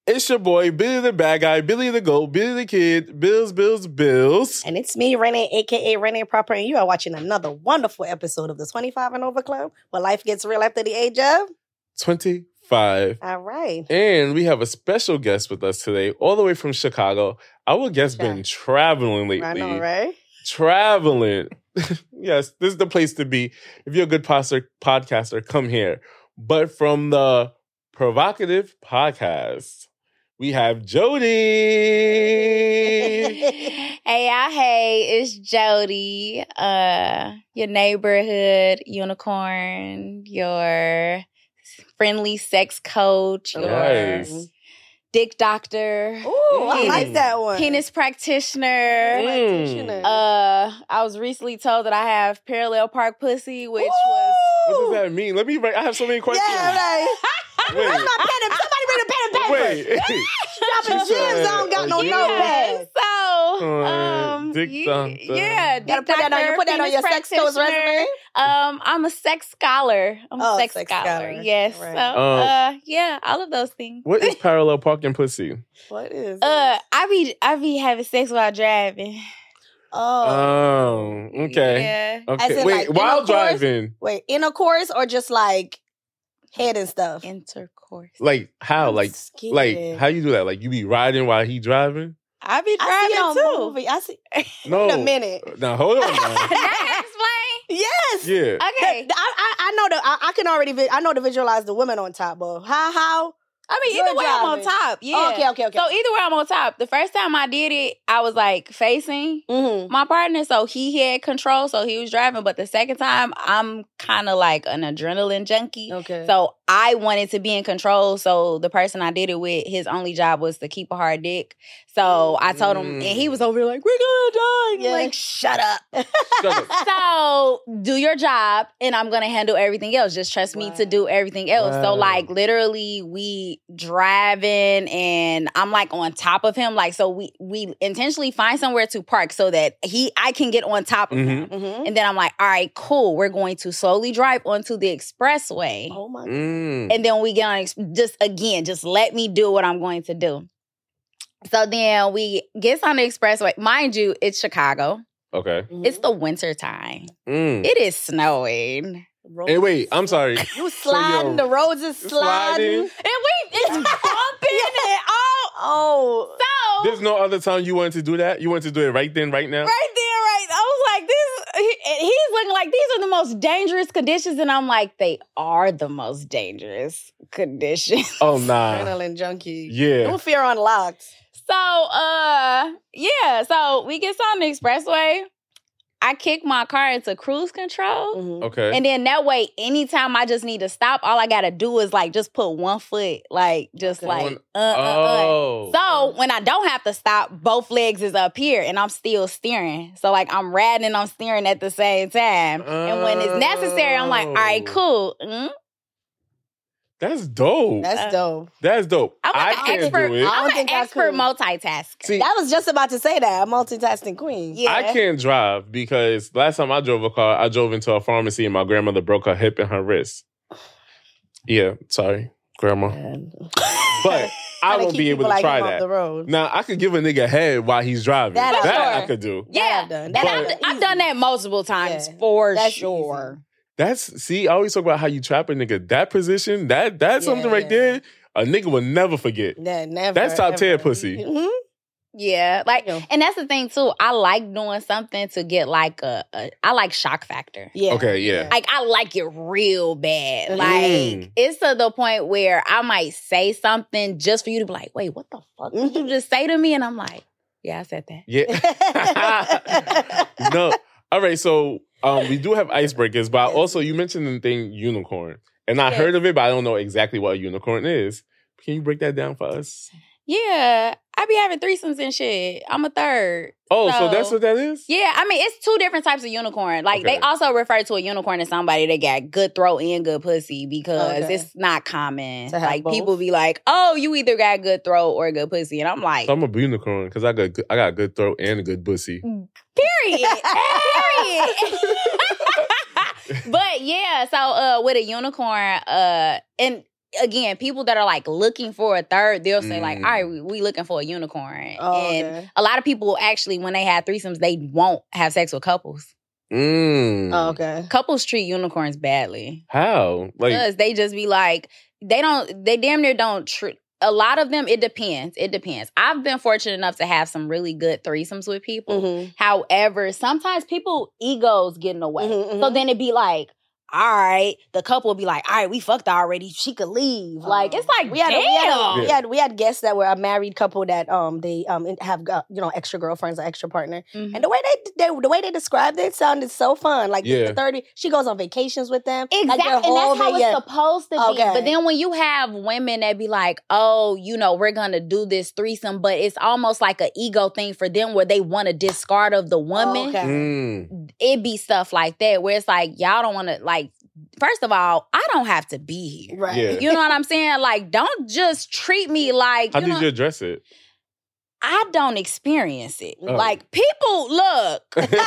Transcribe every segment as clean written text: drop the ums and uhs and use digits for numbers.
It's your boy, Billy the Bad Guy, Billy the Goat, Billy the Kid, Bills. And it's me, Renee, a.k.a. Renee Proper, and you are watching another wonderful episode of the 25 and Over Club, where life gets real after the age of 25. All right. And we have a special guest with us today, all the way from Chicago. Our guest been traveling lately. I know, right? Traveling. Yes, this is the place to be. If you're a good podcaster, come here. But from the Provocative Podcast, we have Jody. Hey, it's Jody. Your neighborhood unicorn, your friendly sex coach, your dick doctor. Ooh, I like that one. Penis practitioner. I was recently told that I have parallel park pussy, which was... What does that mean? I have so many questions. Yeah, right. Wait. Where's my pen? Somebody bring a pen and paper. Wait. Dropping gems. I don't got no notepad. Dick doctor. Yeah, Gotta put that on your sex coach resume. I'm a sex scholar. I'm a sex sex scholar. scholar. Yes. Right. So, yeah, all of those things. What is parallel parking pussy? What is I be having sex while driving. Oh, okay. Yeah. Okay. in, Wait, like, while intercourse? driving. Wait, intercourse or just like head and stuff? Intercourse. Like how? I'm Like scared. how you do that? Like you be riding while he driving? I be I see it on driving too. movie. I see. No. Wait a minute. Now hold on. Now. Can I explain? Yes. Yeah. Okay. I know I can already. I know to visualize the women on top, but how? I mean, You're either way, I'm on driving. top. Yeah. Okay. So either way, I'm on top. The first time I did it, I was like facing Mm-hmm. my partner, so he had control, so he was driving. But the second time, I'm kind of like an adrenaline junkie. Okay. So I wanted to be in control. So the person I did it with, his only job was to keep a hard dick. So I told him, and he was over here like, "We're gonna die." And I'm like, shut up. Shut up. So do your job, and I'm gonna handle everything else. Just trust me to do everything else. Wow. So like literally, we driving, and I'm like on top of him. Like so, we intentionally find somewhere to park so that I can get on top of him. Mm-hmm. And then I'm like, all right, cool. We're going to slowly drive onto the expressway, Oh my God. and then we get on. Just let me do what I'm going to do. So then we get on the expressway. Mind you, it's Chicago. Okay. It's the winter time. Mm. It is snowing. Hey, wait. I'm sorry. You sliding, the roads is sliding. And it's bumping and all. Oh. So There's no other time you wanted to do that? You wanted to do it right then, right now? right there, right. I was like, he's looking like these are the most dangerous conditions. And I'm like, they are the most dangerous conditions. Oh, nah. Adrenaline junkie. Yeah. No fear unlocked. So, yeah. So we get on the expressway. I kick my car into cruise control. Mm-hmm. Okay. And then that way, anytime I just need to stop, all I gotta do is like just put one foot, like just like Oh. So when I don't have to stop, both legs is up here and I'm still steering. So like I'm riding and I'm steering at the same time. And when it's necessary, I'm like, all right, cool. That's dope. That's dope. That's dope. I'm I like an can't expert. do it. I I'm don't an think I expert could. multitasker. See, I was just about to say that. A multitasking queen. Yeah. I can't drive because last time I drove a car, I drove into a pharmacy and my grandmother broke her hip and her wrist. Yeah, sorry, grandma. But I won't be able to try that. The road. Now, I could give a nigga head while he's driving. That I sure. could do. Yeah. I've done. And That's I've done that multiple times Yeah. for That's sure. See, I always talk about how you trap a nigga. That position, that's something right there. A nigga will never forget. Yeah, never. That's top tier ever. pussy. Mhm. Yeah, like, Yeah. and that's the thing too. I like doing something to get like I like shock factor. Yeah. Okay, yeah. Like I like it real bad. Mm. Like it's to the point where I might say something just for you to be like, wait, what the fuck did you just say to me? And I'm like, yeah, I said that. Yeah. No. All right, so we do have icebreakers, but also you mentioned the thing unicorn. And I heard of it, but I don't know exactly what a unicorn is. Can you break that down for us? Yeah, I be having threesomes and shit. I'm a third. Oh, so that's what that is? Yeah, I mean, it's two different types of unicorn. Like, Okay. they also refer to a unicorn as somebody that got good throat and good pussy because Okay. it's not common. To have Like, both? people be like, oh, you either got good throat or good pussy. And I'm like, So I'm a unicorn because I got a good throat and a good pussy. period. Period. But yeah, so with a unicorn, and again, people that are like looking for a third, they'll say like, all right, we looking for a unicorn. And a lot of people actually, when they have threesomes, they won't have sex with couples. Oh, okay. Couples treat unicorns badly. How? Like, because they just be like, they damn near don't treat. A lot of them, it depends. It depends. I've been fortunate enough to have some really good threesomes with people. However, sometimes people egos get in the way. So then it'd be like, all right, the couple will be like, all right, we fucked already. She could leave. Like, it's like, we had guests that were a married couple that they have extra girlfriends or extra partner, and the way they described it sounded so fun. Like the 30, she goes on vacations with them. Exactly, like and that's how it's supposed to be. But then when you have women that be like, oh, we're gonna do this threesome, but it's almost like an ego thing for them where they want to discard of the woman. It be stuff like that where it's like, y'all don't want to like. First of all, I don't have to be here. Right. Yeah. You know what I'm saying? Like, don't just treat me like. How did you address it? I don't experience it. Like, people, look.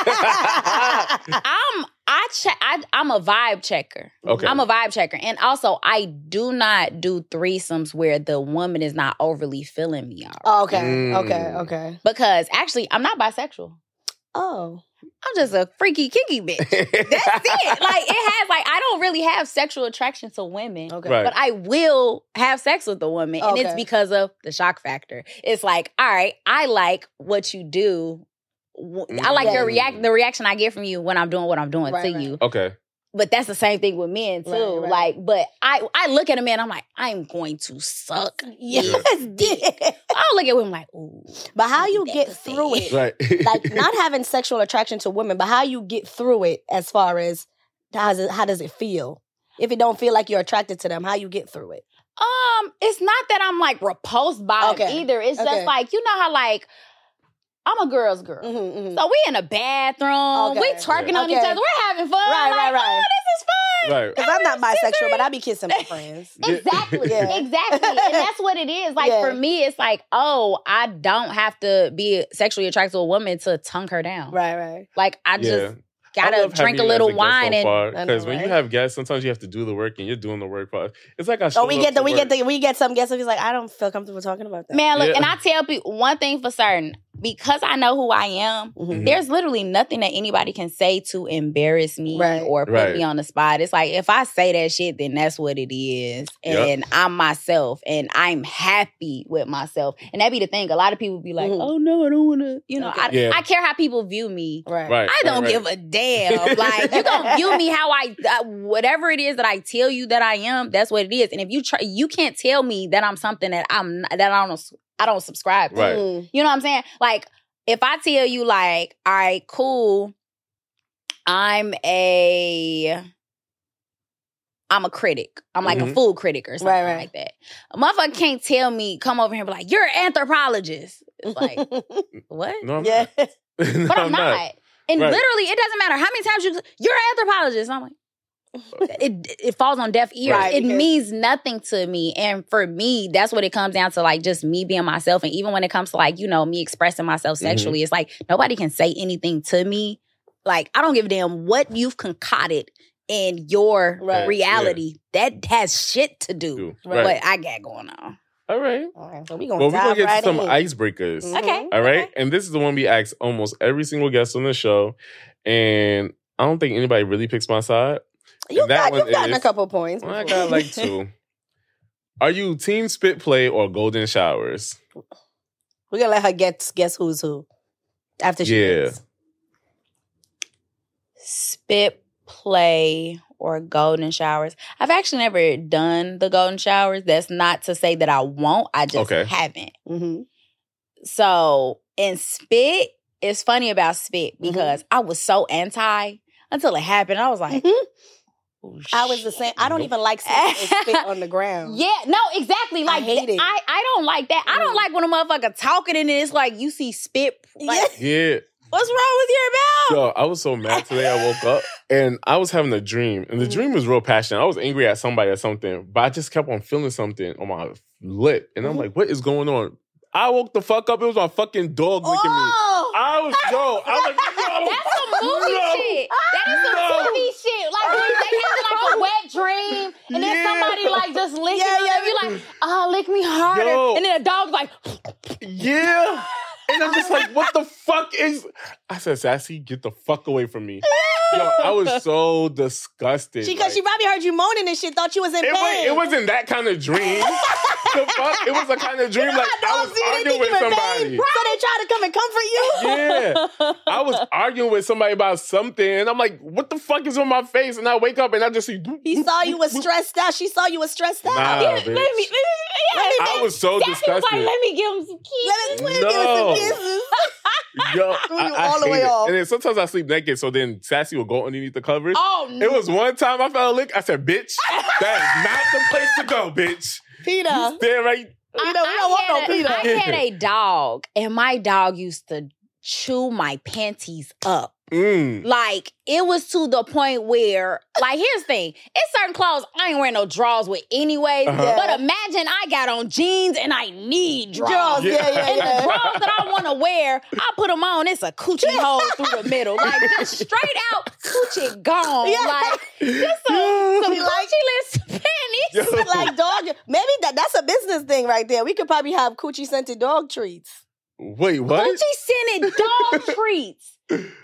I'm a vibe checker. Okay. I'm a vibe checker. And also, I do not do threesomes where the woman is not overly feeling me already. Oh, okay. Because actually, I'm not bisexual. Oh. I'm just a freaky, kinky bitch. That's it. Like, I don't really have sexual attraction to women. Okay. Right. But I will have sex with a woman. And it's because of the shock factor. It's like, all right, I like what you do. I like the reaction I get from you when I'm doing what I'm doing to you. Okay. But that's the same thing with men, too. Right. Like, but I look at a man, I'm like, I'm going to suck. Yes. I'll look at him like, ooh. But how you get through it, Right. like not having sexual attraction to women, but how you get through it as far as how does it feel? If it don't feel like you're attracted to them, how you get through it? It's not that I'm like repulsed by them either. It's just like, you know how like, I'm a girl's girl. So we in a bathroom. We twerking on each other. We're having fun. Right. Oh, this is fun. Right. Because I'm not bisexual, but I be kissing my friends. Exactly. Exactly. And that's what it is. Like, for me, it's like, oh, I don't have to be sexually attracted to a woman to tongue her down. Right. Like, I just gotta drink a little wine because when you have guests, sometimes you have to do the work and you're doing the work for us. It's like we get some guests who's like, I don't feel comfortable talking about that. Man, look, and I tell people one thing for certain. Because I know who I am, there's literally nothing that anybody can say to embarrass me or put me on the spot. It's like, if I say that shit, then that's what it is. And I'm myself. And I'm happy with myself. And that be the thing. A lot of people be like, oh, no, I don't want to. You know, I care how people view me. Right. I don't give a damn. Like, you're going to view me how whatever it is that I tell you that I am, that's what it is. And if you can't tell me that I'm something that I don't subscribe to. Right. You know what I'm saying? Like, if I tell you, like, all right, cool, I'm a critic. I'm like a food critic or something like that. A motherfucker can't tell me, come over here and be like, you're an anthropologist. It's like, what? No, I'm not. But I'm not. And literally, it doesn't matter how many times you're an anthropologist. I'm like, it falls on deaf ears. Right, it means nothing to me. And for me, that's what it comes down to, like, just me being myself. And even when it comes to, like, me expressing myself sexually, it's like, nobody can say anything to me. Like, I don't give a damn what you've concocted in your reality. That has shit to do with what I got going on. All right. So we're going to get to some icebreakers. Okay. All right. And this is the one we ask almost every single guest on the show. And I don't think anybody really picks my side. You've gotten a couple points. Well, I got like 2. Are you team spit play or golden showers? We're going to let her guess who's who after she picks. Spit play or golden showers. I've actually never done the golden showers. That's not to say that I won't. I just haven't. So, in spit, it's funny about spit because I was so anti until it happened. I was like... Oh, I was the same. I don't even like spit on the ground. Yeah, no, exactly. Like, I hate it. I don't like that. I don't like when a motherfucker talking and it's like you see spit. Like, yeah. What's wrong with your mouth? Yo, I was so mad today. I woke up and I was having a dream. And the dream was real passionate. I was angry at somebody or something, but I just kept on feeling something on my lip. And I'm like, what is going on? I woke the fuck up. It was my fucking dog licking me. I was like, no. That's some movie shit. That is some movie shit. Like, when they have like a wet dream dream, and then somebody like just licking Yeah, you like, lick me harder, Yo. and then a dog's like, Yeah. And I'm just like, what the fuck is... I said, Sassy, get the fuck away from me. Yo, I was so disgusted. Because she probably heard you moaning and shit, thought you was in pain. It wasn't that kind of dream. The fuck? It was a kind of dream like I was arguing with somebody. So they tried to come and comfort you? Yeah. I was arguing with somebody about something, and I'm like, what the fuck is on my face? And I wake up and I just see... He saw you was stressed out. She saw you was stressed out. Nah, let bitch. me I was so disgusted. like, let me give him some kisses. Let me give her some kisses. Yo, Threw you I all the hate way it. off. And then sometimes I sleep naked, so then Sassy will go underneath the covers. Oh, no. It was one time I felt a lick. I said, bitch, that is not the place to go, bitch. Peter. You stay right... We don't want no Peter. I had a dog, and my dog used to chew my panties up. Like, it was to the point where, like, here's the thing. It's certain clothes I ain't wearing no drawers with anyways. Uh-huh. But imagine I got on jeans and I need drawers. Yeah. And the drawers that I want to wear, I put them on. It's a coochie hole through the middle. Like, just straight out coochie gone. Yeah. Like, just some coochie-less panties. Like dog, maybe that's a business thing right there. We could probably have coochie scented dog treats. Wait, what? Coochie-scented dog treats.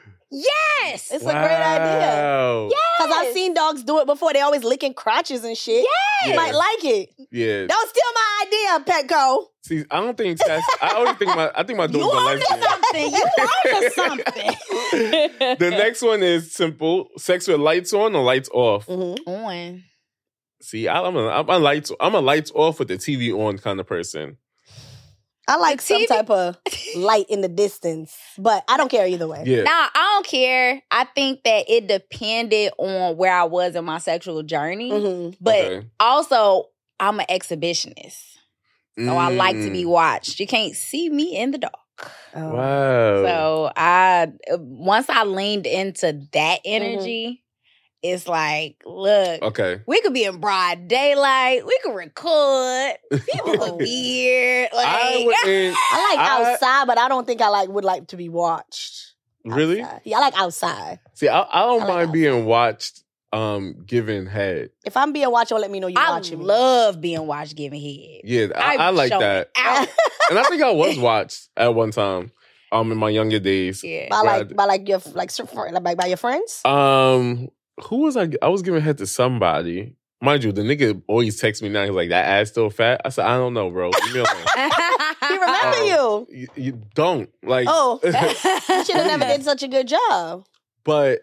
Yes! It's a great idea. Yes! Because I've seen dogs do it before. They always licking crotches and shit. Yes! You might like it. Yeah. Don't steal my idea, Petco. See, I don't think Sassy... I think my dog's a lesbian. Something. You onto something. The next one is simple. Sex with lights on or lights off? On. See, I'm a lights off with the TV on kind of person. I like some type of light in the distance, but I don't care either way. Yeah. Nah, I don't care. I think that it depended on where I was in my sexual journey. But also, I'm an exhibitionist. So I like to be watched. You can't see me in the dark. Oh. Wow. So once I leaned into that energy, it's like, look, Okay. we could be in broad daylight. We could record. People could be here. Like, I like outside, but I don't think I would like to be watched. Really? Outside. Yeah, I like outside. See, I don't like mind being watched giving head. If I'm being watched, don't let me know you're watching me. I love being watched giving head. Yeah, I like that. And I think I was watched at one time in my younger days. Yeah. By your friends? Who was I? I was giving head to somebody. Mind you, the nigga always texts me now. He's like, that ass still fat? I said, I don't know, bro. Leave me alone. He remember you. You don't. Like, oh, you should have never did such a good job. But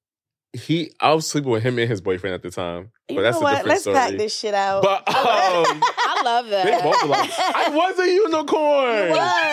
I was sleeping with him and his boyfriend at the time. But You that's know a what? different Let's story. pack this shit out. But I love that. they both were like, I was a unicorn.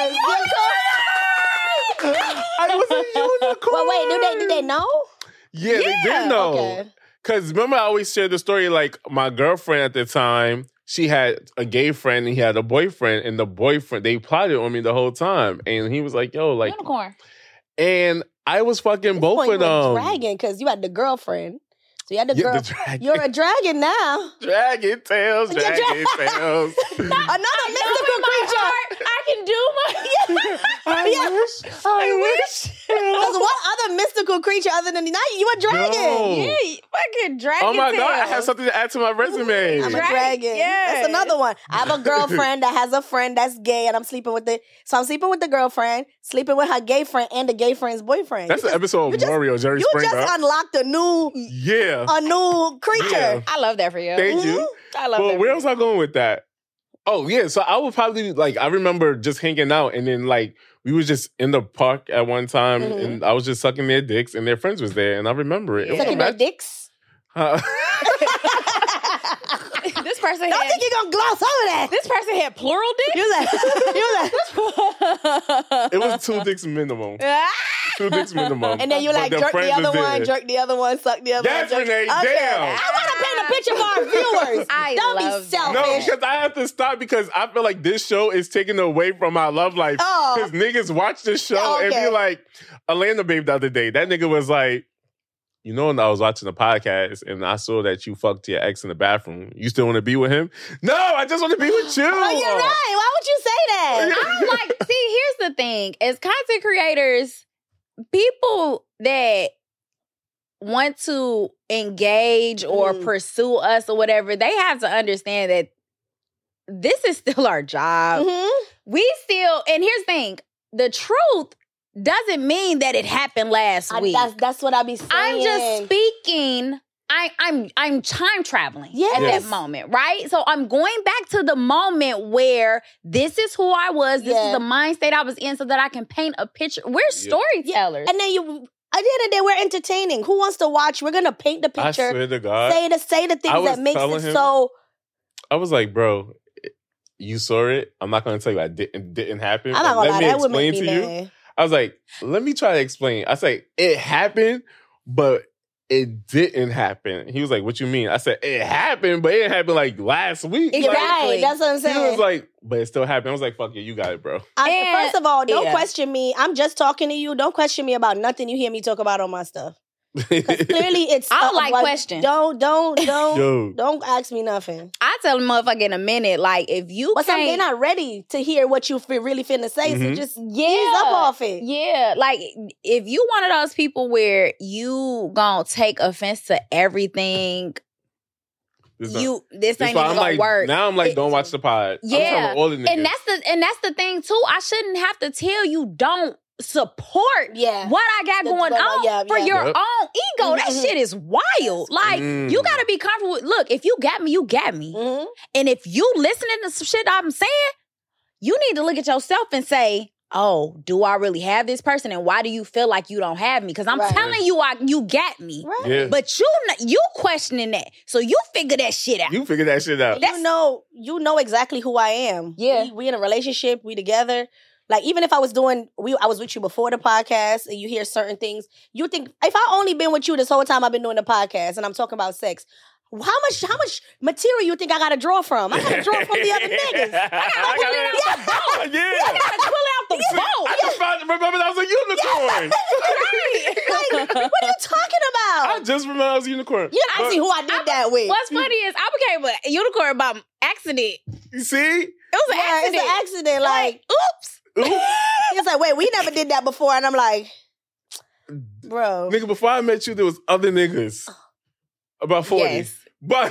I was a unicorn. Well, wait, did they know? Yeah, they did know. Okay. Because remember, I always shared the story, like, my girlfriend at the time, she had a gay friend and he had a boyfriend, and the boyfriend, they plotted on me the whole time. And he was like, yo, like... Unicorn. And I was fucking both of them. Dragon, because you had the girlfriend. So you had the Yeah, girl. the dragon. You're a dragon now. Dragon tails, dragon tails. Another mystical creature. I can do my... I wish. Because what other mystical creature other than you a dragon? No. Yeah, fucking dragon Oh my tail. God, I have something to add to my resume. I'm a dragon. Yeah. That's another one. I have a girlfriend that has a friend that's gay, and I'm sleeping with I'm sleeping with the girlfriend, sleeping with her gay friend, and the gay friend's boyfriend. That's an episode of Mario Jerry You Springer. just unlocked a new creature. Yeah. I love that for you. Thank you. I love Well, that. where was I going with that? Oh, yeah. So I would probably, like, I remember just hanging out, and then, like, we was just in the park at one time, and I was just sucking their dicks, and their friends was there, and I remember it. It was Sucking their dicks? This person Don't think you're going to gloss over that. This person had plural dicks? It was 2 dicks minimum. 2 dicks minimum. And then you But like their jerk the friends other was one, there. jerk the other one, suck the other Yes, one. Renee, Okay. damn. I want to paint a picture for our viewers. Don't be selfish. No, because I have to stop because I feel like this show is taking away from my love life. Because niggas watch this show and be like, Atlanta Babe the other day, that nigga was like, you know, when I was watching the podcast and I saw that you fucked your ex in the bathroom, you still want to be with him? No, I just want to be with you. Oh, you're right. Why would you say that? I'm like, see, here's the thing. As content creators, people that want to engage or pursue us or whatever, they have to understand that this is still our job. We still, and here's the thing, the truth doesn't mean that it happened last week. That's what I be saying. I'm just speaking. I'm time traveling at that moment, right? So I'm going back to the moment where this is who I was. This is the mind state I was in, so that I can paint a picture. We're storytellers, and then at the end of the day, we're entertaining. Who wants to watch? We're gonna paint the picture. I swear to God, say the things that makes it so. I was like, bro, you saw it. I'm not gonna tell you it didn't happen. I'm not gonna lie. That would make me to mad. you. I was like, let me try to explain. I was like, it happened, but it didn't happen. He was like, what you mean? I said, it happened, but it didn't happen like last week. Exactly. That's what I'm saying. He was like, but it still happened. I was like, fuck it, you got it, bro. First of all, don't question me. I'm just talking to you. Don't question me about nothing you hear me talk about on my stuff. Clearly, it's. I don't like questions. Don't ask me nothing. I tell a motherfucker in a minute, like, if you they're not ready to hear what you really finna say, so just ease up off it. Yeah, like, if you one of those people where you gonna take offense to everything, this ain't even gonna work. Now I'm like, don't watch the pod. Yeah, all the niggas. and that's the thing too. I shouldn't have to tell you don't support what I got going on for your own ego. That shit is wild. Like, you gotta be comfortable with, look, if you got me, you got me. And if you listening to some shit I'm saying, you need to look at yourself and say, oh, do I really have this person? And why do you feel like you don't have me? Because I'm telling you, you got me. Right. Yeah. But you questioning that. So you figure that shit out. You figure that shit out. You know exactly who I am. Yeah. We in a relationship, we together. Like, even if I was I was with you before the podcast and you hear certain things, you think, if I only been with you this whole time I've been doing the podcast and I'm talking about sex, how much material you think I gotta draw from? I gotta draw from the other niggas. I gotta pull it out the boat. I gotta pull out the boat. I just remember that was a unicorn. Like, what are you talking about? I just remember I was a unicorn. You never see who I did that with. What's funny is I became a unicorn by accident. You see? It was an accident. It's an accident. Like, oops. It's like, wait, we never did that before. And I'm like, bro. Nigga, before I met you, there was other niggas. About 40. Yes. But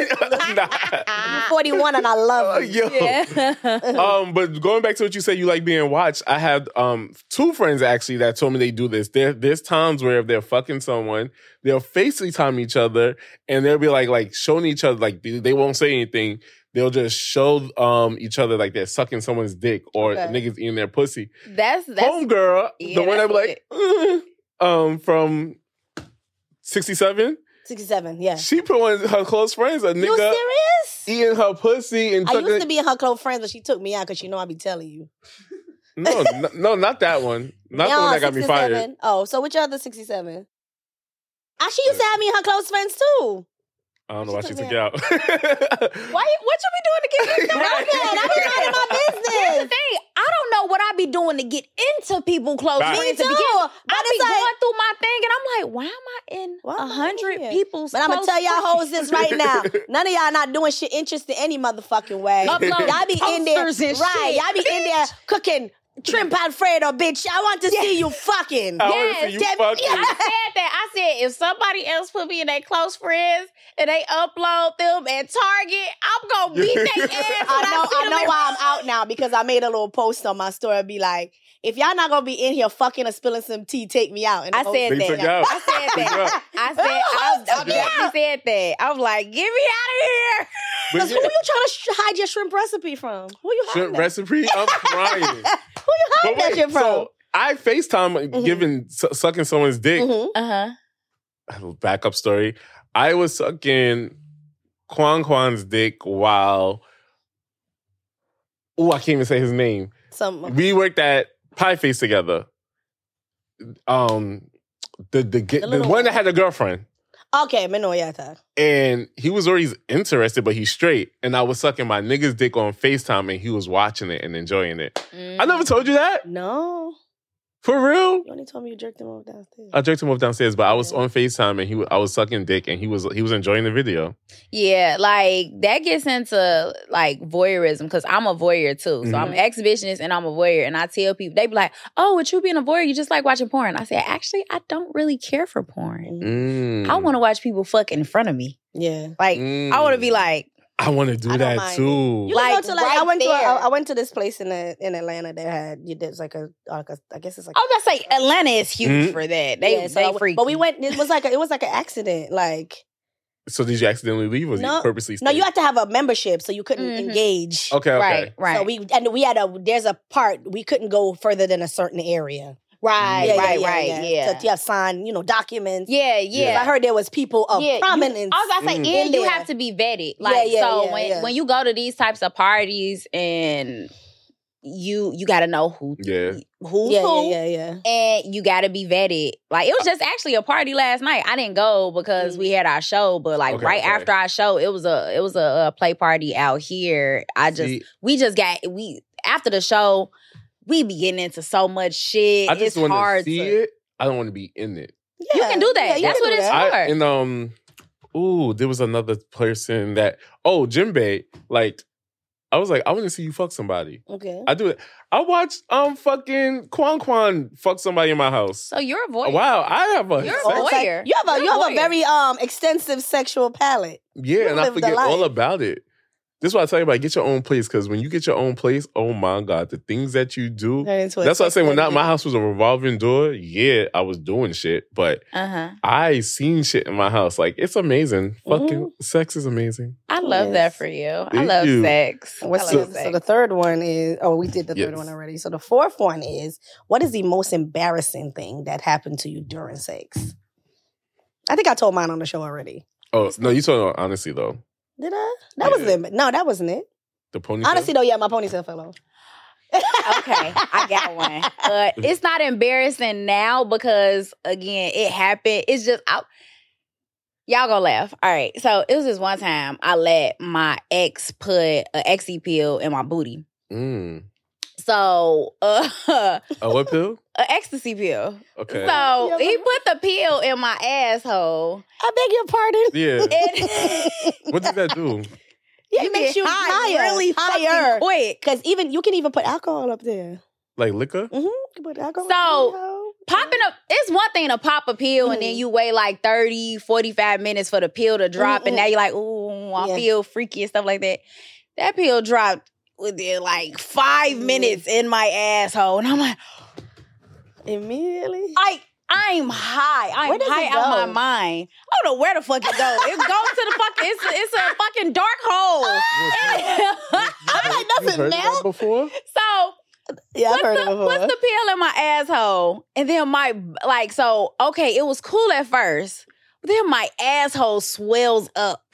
I'm 41 and I love you. Yeah. But going back to what you said, you like being watched. I had two friends actually that told me they do this. There's times where if they're fucking someone, they'll FaceTime each other and they'll be like showing each other, like they won't say anything. They'll just show each other like they're sucking someone's dick or niggas eating their pussy. That's Homegirl, the one that be like, from 67. 67, yeah. She put one of her close friends, a nigga. You serious? Eating her pussy and I used to be in her close friends, but she took me out because she know I be telling you. No, not that one. Not the one that got 67. me fired. Oh, so which other 67? She used to have me in her close friends too. I don't know why she took you out. What you be doing to get into I be minding my business. Here's the thing. I don't know what I be doing to get into people close friends. Me too. I be going through my thing and I'm like, why am I in 100 people's But I'm going to tell y'all hoes this right now. None of y'all not doing shit interesting any motherfucking way. Upload y'all be in there. And shit. Y'all be in there cooking shrimp Alfredo, bitch. I want to see you fucking. I want to see you fucking. I said that. I said, if somebody else put me in their close friends and they upload them and Target, I'm going to beat their ass. I know why I'm out now because I made a little post on my story. I'd be like, if y'all not going to be in here fucking or spilling some tea, take me out. And I said that. I said that. I was like, get me out of here. Because who you trying to hide your shrimp recipe from? Who you hiding shrimp recipe? I'm crying. Who you hiding that shit from? So I FaceTime giving sucking someone's dick. Backup story. I was sucking Kwan's dick while I can't even say his name. We worked at Pie Face together. The one that had a girlfriend. Okay, me know yata. And he was already interested, but he's straight. And I was sucking my nigga's dick on FaceTime and he was watching it and enjoying it. I never told you that? No. For real? You only told me you jerked him off downstairs. I jerked him off downstairs, but I was on FaceTime and I was sucking dick and he was enjoying the video. Yeah, like that gets into like voyeurism because I'm a voyeur too. So I'm an exhibitionist and I'm a voyeur. And I tell people, they be like, oh, with you being a voyeur, you just like watching porn. I say, actually, I don't really care for porn. I want to watch people fuck in front of me. Yeah. Like, I want to be like, I want to do that too. You like, go to, like right I went to this place in Atlanta that had there's like a I guess it's like I was gonna say Atlanta is huge for that. They freaky. But we went. It was like an accident. Like, so did you accidentally leave or did you purposely stay? No, you had to have a membership, so you couldn't engage. Okay. Right. So we had there's a part we couldn't go further than a certain area. Right. So you have signed, documents. Yeah. I heard there was people of prominence. I was about to say, and you have to be vetted. Like, when you go to these types of parties and you got to know who's who. And you got to be vetted. Like, it was just actually a party last night. I didn't go because we had our show, but like after our show, it was a play party out here. After the show, we be getting into so much shit. I just want to see it. I don't want to be in it. Yeah, you can do that. That's what it's for. There was another person that Jinbei. Like, I was like, I want to see you fuck somebody. Okay, I do it. I watched fucking Quan fuck somebody in my house. So you're a voyeur. Wow, I have a. You're a voyeur. You have a very extensive sexual palate. Yeah, and I forget all about it. This is what I tell you about. Get your own place, because when you get your own place, oh my God, the things that you do. That's what I say. When my house was a revolving door, I was doing shit, but I seen shit in my house. Like, it's amazing. Fucking sex is amazing. I love that for you. I love sex. So the third one is, we did the third one already. So the fourth one is, what is the most embarrassing thing that happened to you during sex? I think I told mine on the show already. Oh, no, you told me honestly, though. Did I? That wasn't it. The ponytail? Honestly, though, my ponytail fell off. Okay, I got one. It's not embarrassing now because, again, it happened. It's just, y'all gonna laugh. All right, so it was this one time I let my ex put an Exy pill in my booty. So, what pill? An ecstasy pill. Okay. So he put the pill in my asshole. I beg your pardon. Yeah. What did that do? Yeah, it makes you higher, really higher, quick. Because you can even put alcohol up there. Like liquor? Mm-hmm. You can put alcohol. So popping up, it's one thing to pop a pill and then you wait like 30, 45 minutes for the pill to drop, and now you're like, ooh, I feel freaky and stuff like that. That pill dropped within like 5 minutes in my asshole, and I'm like, immediately? I'm high. I'm high out of my mind. I don't know where the fuck it goes. It goes to the fucking, it's a fucking dark hole. I'm like, does it melt? Before? So, I've heard it before. What's the pill in my asshole? And then it was cool at first. But then my asshole swells up.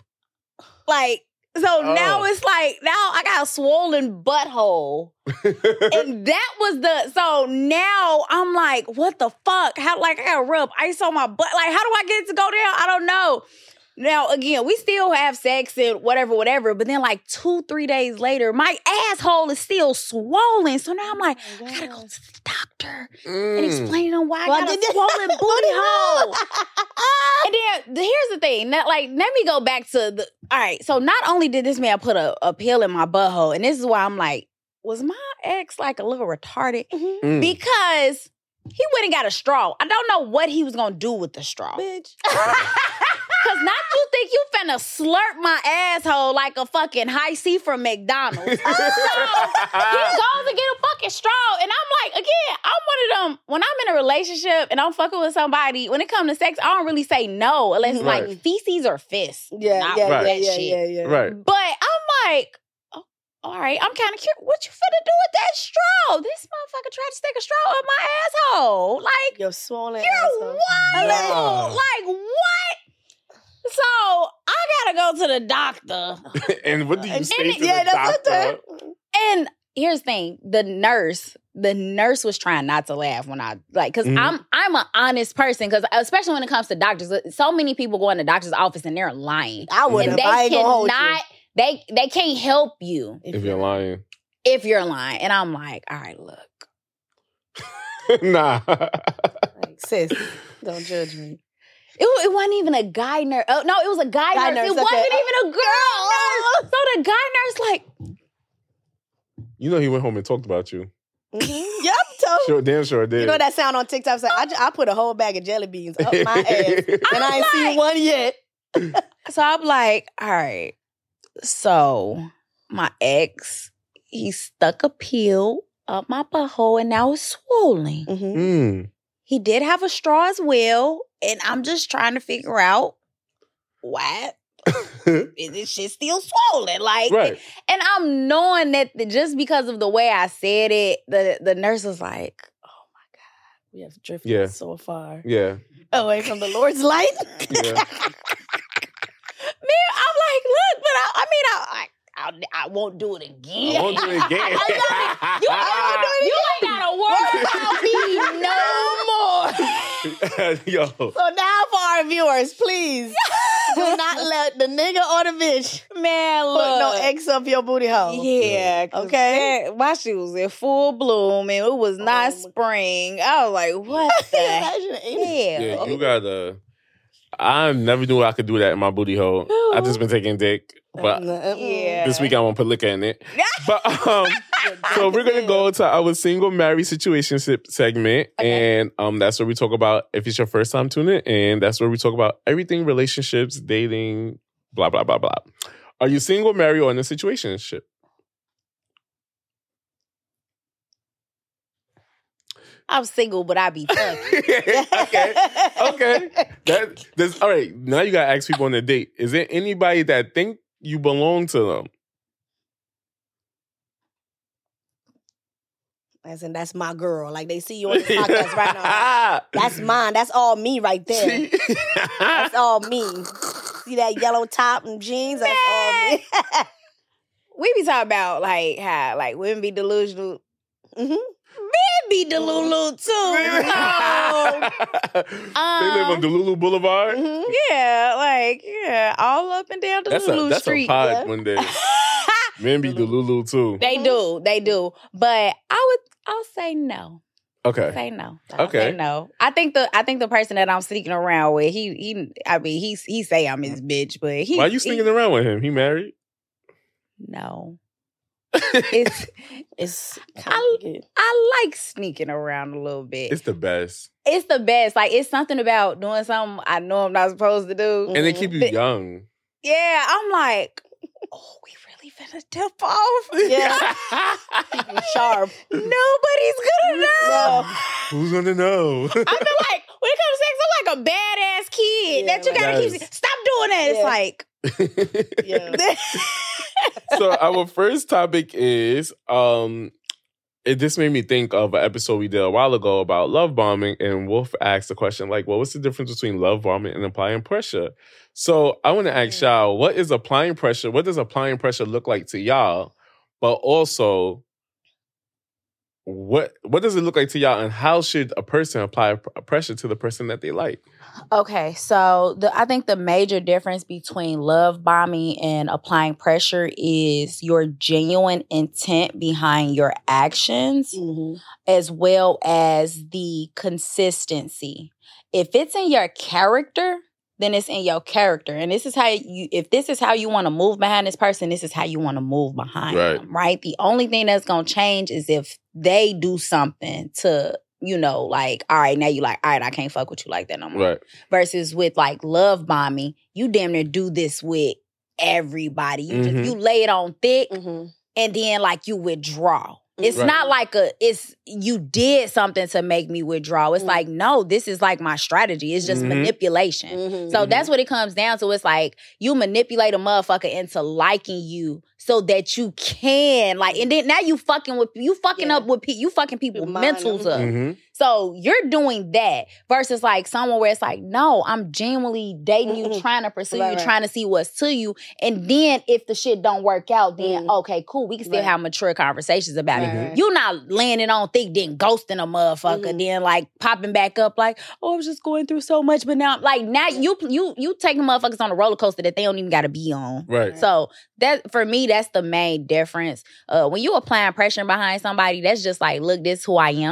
Now it's like, now I got a swollen butthole. And that was so now I'm like, what the fuck? How, I gotta rub ice on my butt. Like, how do I get it to go down? I don't know. Now, again, we still have sex and whatever. But then 2-3 days later, my asshole is still swollen. So now I'm like, I gotta go to the doctor and explain to him why I got a swollen booty hole. And then here's the thing. Let me go back to all right. So not only did this man put a pill in my butthole, and this is why I'm like, was my ex a little retarded? Because he went and got a straw. I don't know what he was gonna do with the straw. Bitch. Cause not you think you finna slurp my asshole like a fucking high C from McDonald's. So he goes and get a fucking straw, and I'm like, again, I'm one of them. When I'm in a relationship and I'm fucking with somebody, when it comes to sex, I don't really say no unless it's like feces or fists. Yeah. Right. But I'm like, all right, I'm kind of curious. What you finna do with that straw? This motherfucker tried to stick a straw up my asshole. Like, you're swollen. You're wild. Like, what? So I gotta go to the doctor. And what do you say to the doctor? And here's the thing: the nurse was trying not to laugh when I because I'm an honest person, because especially when it comes to doctors, so many people go in the doctor's office and they're lying. I wouldn't. I cannot. They can't help you if you're lying. If you're lying, and I'm like, all right, look. Nah. Like, sis, don't judge me. It wasn't even a guy nurse. Oh, no, it was a guy nurse. It wasn't even a girl nurse. So the guy nurse, like... You know he went home and talked about you. Mm-hmm. Yep, Sure, damn sure did. You know that sound on TikTok? Like, I put a whole bag of jelly beans up my ass, and I ain't seen one yet. So I'm like, all right. So my ex, he stuck a peel up my butthole, and now it's swollen. Mm-hmm. He did have a straw as well, and I'm just trying to figure out why is this shit still swollen? Like, right. And I'm knowing that just because of the way I said it, the nurse was like, "Oh my God, we have drifted so far, away from the Lord's light." Man, I'm like, look, but I won't do it again. I won't do it again. You ain't gotta worry about me no more. Yo. So now for our viewers, please do not let the nigga or the bitch put no X up your booty hole. Yeah. Okay. My shit was in full bloom and it was not spring. I was like, what the hell? Yeah, you gotta... I never knew I could do that in my booty hole. I just been taking dick. But this week I won't put liquor in it. But so we're gonna go to our single married situationship segment, and that's where we talk about if it's your first time tuning in. That's where we talk about everything relationships, dating, blah blah blah blah. Are you single, married, or in a situationship? I'm single, but I be fucking. Okay. All right. Now you gotta ask people on a date. Is there anybody that think you belong to them? As in, that's my girl. Like, they see you on this podcast right now. That's mine. That's all me right there. That's all me. See that yellow top and jeans? That's all me. We be talking about, like, how, like, women be delusional. Mm-hmm. Men be Delulu, too. They live on Delulu Boulevard? Mm-hmm. Yeah, all up and down Delulu Street. That's a pod one day. Men be Delulu, too. They do. But I'll say no. Okay. I'll say no. Say no. I think the person that I'm sneaking around with, he say I'm his bitch, but why are you sneaking around with him? He married? No. It's I like sneaking around a little bit. It's the best. Like, it's something about doing something I know I'm not supposed to do. And they keep you young. Yeah, I'm like, oh, we really finna tip off. Yeah. Keep you sharp. Nobody's gonna know. Who's gonna know? I feel like when it comes to sex, I'm like a badass kid that you gotta keep. Stop doing that. Yeah. It's like, So our first topic is this made me think of an episode we did a while ago about love bombing, and Wolf asked the question like, well, what's the difference between love bombing and applying pressure? So I want to ask y'all, what is applying pressure? What does applying pressure look like to y'all? But also, what does it look like to y'all, and how should a person apply pressure to the person that they like? Okay, so I think the major difference between love bombing and applying pressure is your genuine intent behind your actions, as well as the consistency. If it's in your character, then it's in your character. And this is how if this is how you want to move behind this person, this is how you want to move behind them, right? The only thing that's going to change is if they do something to, like, all right, now you like, all right, I can't fuck with you like that no more. Right. Versus with, like, love bombing, you damn near do this with everybody. You just, you lay it on thick and then, like, you withdraw. It's not like you did something to make me withdraw. It's like, no, this is like my strategy. It's just manipulation. So that's what it comes down to. It's like you manipulate a motherfucker into liking you so that you can, like, and then now you fucking up with you fucking people's mentals up. So you're doing that versus like someone where it's like, no, I'm genuinely dating you, trying to pursue you, trying to see what's to you. And then if the shit don't work out, then okay, cool. We can still have mature conversations about it. You're not laying it on thick, then ghosting a motherfucker, then like popping back up like, oh, I was just going through so much. But now, like, now you taking motherfuckers on a roller coaster that they don't even got to be on. Right. So that, for me, that's the main difference. When you applying pressure behind somebody, that's just like, look, this is who I am.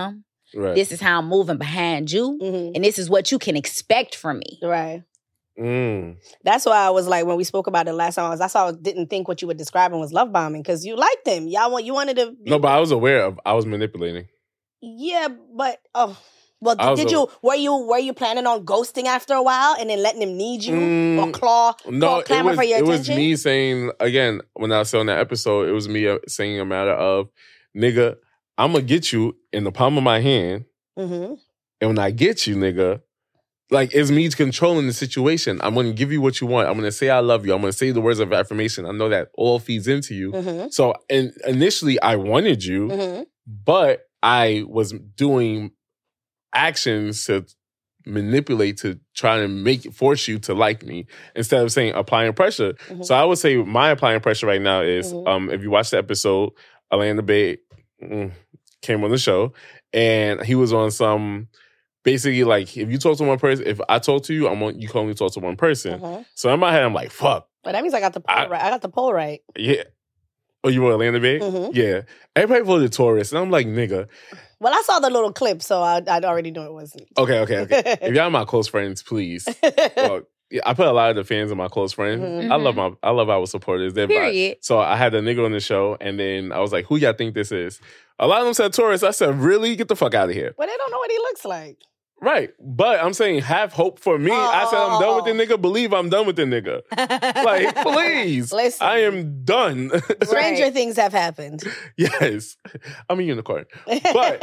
Right. This is how I'm moving behind you. And this is what you can expect from me. Right. That's why I was like, when we spoke about it last time, I didn't think what you were describing was love bombing because you liked him. You wanted to. No, but I was aware of I was manipulating. Yeah, but were you planning on ghosting after a while and then letting him need you or clamor for your attention? It was me saying again when I was on that episode. It was me saying a matter of, nigga, I'm gonna get you in the palm of my hand, and when I get you, nigga. Like, it's me controlling the situation. I'm going to give you what you want. I'm going to say I love you. I'm going to say the words of affirmation. I know that all feeds into you. So, initially, I wanted you, but I was doing actions to manipulate to try to force you to like me instead of saying applying pressure. So, I would say my applying pressure right now is, if you watch the episode, Orlando Bay came on the show, and he was on some... Basically, like, if you talk to one person, if I talk to you, you can only talk to one person. So in my head, I'm like, fuck. But that means I got the poll right. I got the poll right. Yeah. Oh, you were Atlanta Bay? Yeah. Everybody voted Taurus. And I'm like, nigga. Well, I saw the little clip, so I'd already knew it wasn't. Okay. If y'all my close friends, please. Well, yeah, I put a lot of the fans in my close friends. I love our supporters. They're Period. So I had a nigga on the show, and then I was like, who y'all think this is? A lot of them said Taurus. I said, really? Get the fuck out of here. Well, they don't know what he looks like. Right. But I'm saying have hope for me. I said I'm done with the nigga. Believe I'm done with the nigga. Like, please. Listen, I am done. Stranger things have happened. Yes. I'm a unicorn. But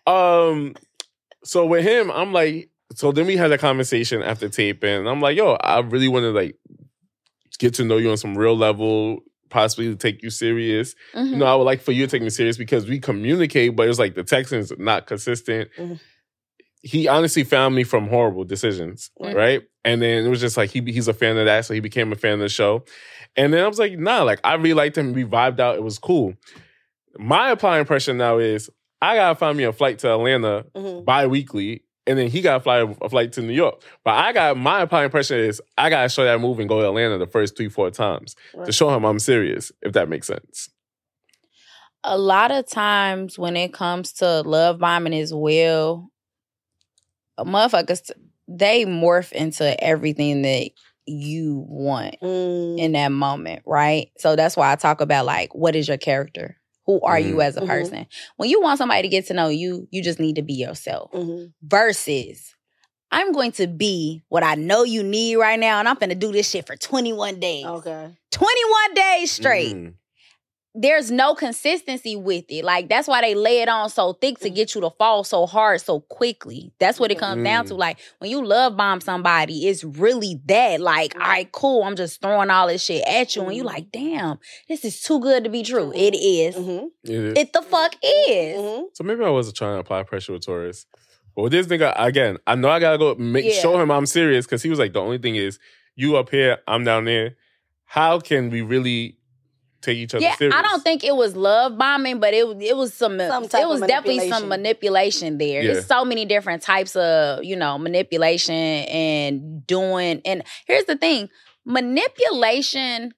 so with him, I'm like, so then we had a conversation after taping, and I'm like, yo, I really want to like get to know you on some real level, possibly take you serious. You know, I would like for you to take me serious because we communicate, but it's like the texting's not consistent. He honestly found me from horrible decisions, right? And then it was just like, he's a fan of that, so he became a fan of the show. And then I was like, nah, like, I really liked him. We vibed out. It was cool. My applying pressure now is, I gotta find me a flight to Atlanta bi-weekly, and then he gotta fly a flight to New York. But my applying pressure is, I gotta show that move and go to Atlanta the first 3-4 times to show him I'm serious, if that makes sense. A lot of times when it comes to love bombing as well, motherfuckers, they morph into everything that you want in that moment, right? So that's why I talk about, like, what is your character? Who are you as a person? When you want somebody to get to know you, you just need to be yourself. Versus, I'm going to be what I know you need right now, and I'm going to do this shit for 21 days. Okay. 21 days straight. There's no consistency with it. Like, that's why they lay it on so thick to get you to fall so hard so quickly. That's what it comes down to. Like, when you love bomb somebody, it's really that. Like, all right, cool, I'm just throwing all this shit at you. And you like, damn, this is too good to be true. It is. It the fuck is. So maybe I wasn't trying to apply pressure with Taurus. But with this nigga, again, I know I gotta go show him I'm serious, because he was like, the only thing is, you up here, I'm down there. How can we really take each other serious? I don't think it was love bombing, but it was definitely some manipulation there. There's so many different types of, manipulation and doing. And here's the thing, manipulation,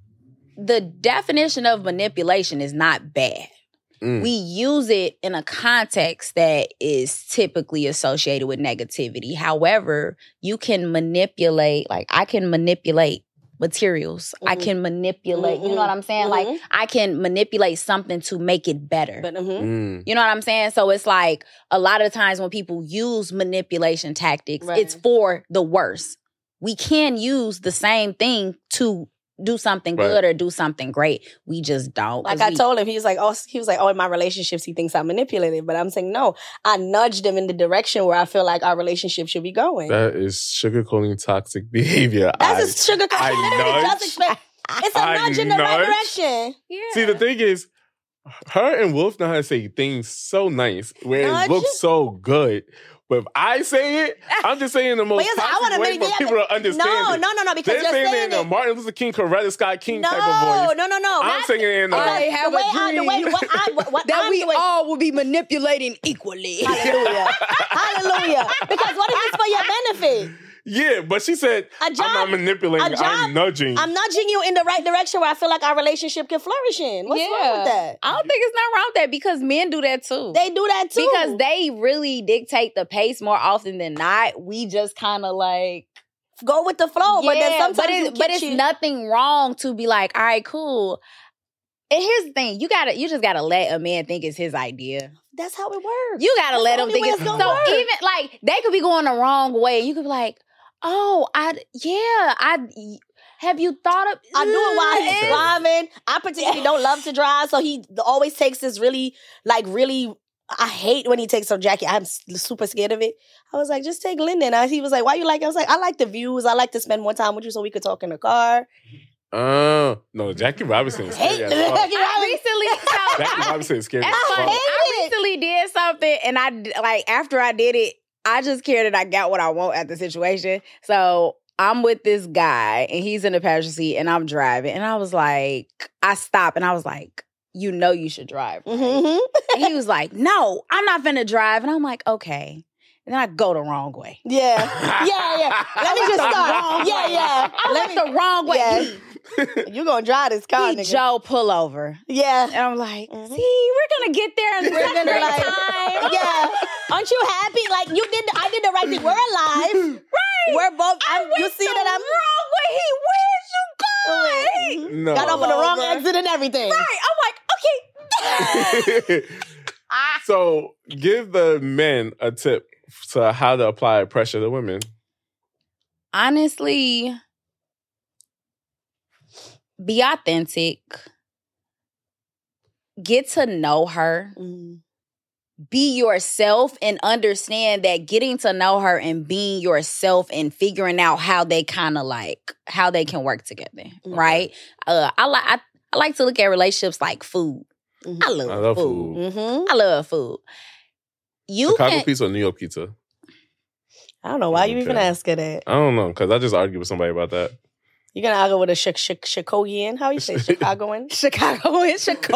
the definition of manipulation is not bad. We use it in a context that is typically associated with negativity. However, you can manipulate, like, I can manipulate materials. I can manipulate, you know what I'm saying? Like, I can manipulate something to make it better. You know what I'm saying? So it's like, a lot of times when people use manipulation tactics, it's for the worse. We can use the same thing to do something good or do something great. We just don't. Like I told him, he was like, oh, in my relationships, he thinks I'm manipulative. But I'm saying, no, I nudged him in the direction where I feel like our relationship should be going. That is sugarcoating toxic behavior. That's a sugarcoating. It's a nudge in the right direction. Yeah. See, the thing is, her and Wolf know how to say things so nice, where it looks so good. But if I say it, I'm just saying the most toxic way for people to understand No, because they're you're saying it in a Martin Luther King, Coretta Scott King type of voice. No. I'm saying it in I have a dream that we doing, all will be manipulating equally. Hallelujah. Because what if it's for your benefit? Yeah, but she said, I'm not manipulating, I'm nudging. I'm nudging you in the right direction where I feel like our relationship can flourish in. What's wrong with that? I don't think it's not wrong with that because men do that too. They do that too. Because they really dictate the pace more often than not. We just kind of like... go with the flow, but then sometimes it's nothing wrong to be like, all right, cool. And here's the thing, you just gotta let a man think it's his idea. That's how it works. You gotta let them think it's gonna work. Even like they could be going the wrong way. You could be like, oh, have you thought of? I do it while he's driving. I particularly don't love to drive, so he always takes this really. I hate when he takes a jacket. I'm super scared of it. I was like, just take Lyndon. He was like, why you like it? I was like, I like the views. I like to spend more time with you so we could talk in the car. No, Jackie Robinson is scary as fuck. Jackie Robinson is scary as fuck. I recently did something, and after I did it, I just care that I got what I want at the situation. So I'm with this guy, and he's in the passenger seat, and I'm driving, and I was like, I stopped, and I was like, you know you should drive. Right? Mm-hmm. And he was like, no, I'm not finna drive. And I'm like, okay. And then I go the wrong way. Yeah. Let me just start. Yeah. I went the wrong way. Yeah. You're going to drive this car, nigga. Joe, pull over. Yeah. And I'm like, see, we're going to get there in the time. Yeah. Aren't you happy? Like, I did the right thing. We're alive. Right. We're both, you see that I'm wrong way. Where's you going? No. Got off on the wrong exit and everything. Right. I'm like, okay. So, give the men a tip to how to apply pressure to women. Honestly, be authentic. Get to know her. Be yourself and understand that getting to know her and being yourself and figuring out how they kind of how they can work together, right? I like to look at relationships like food. Mm-hmm. I love food. Mm-hmm. I love food. Chicago pizza or New York pizza? I don't know. Why you even asking that? I don't know, because I just argued with somebody about that. You're going to argue with a Chicagoan? How you say Chicagoan? Chicagoan.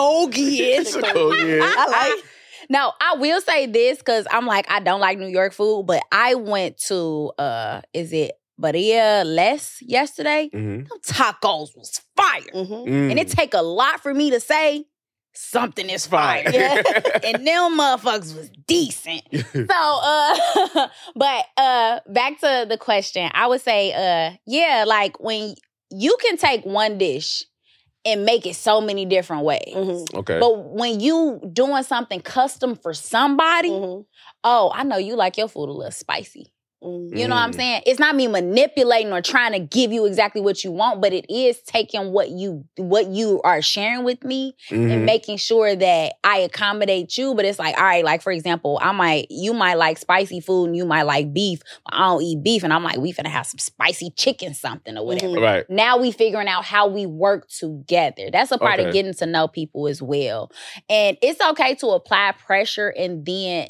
I like. No, I will say this because I'm like, I don't like New York food, but I went to, is it Bahia Les yesterday? Mm-hmm. Them tacos was fire. Mm-hmm. And it take a lot for me to say something is fire. Yeah. And them motherfuckers was decent. So, but back to the question, I would say, like when you can take one dish and make it so many different ways. Mm-hmm. Okay. But when you doing something custom for somebody, oh, I know you like your food a little spicy. You know what I'm saying? It's not me manipulating or trying to give you exactly what you want, but it is taking what you are sharing with me and making sure that I accommodate you. But it's like, all right, like for example, you might like spicy food and you might like beef. I don't eat beef, and I'm like, we finna have some spicy chicken something or whatever. Right. Now we figuring out how we work together. That's a part of getting to know people as well. And it's okay to apply pressure and then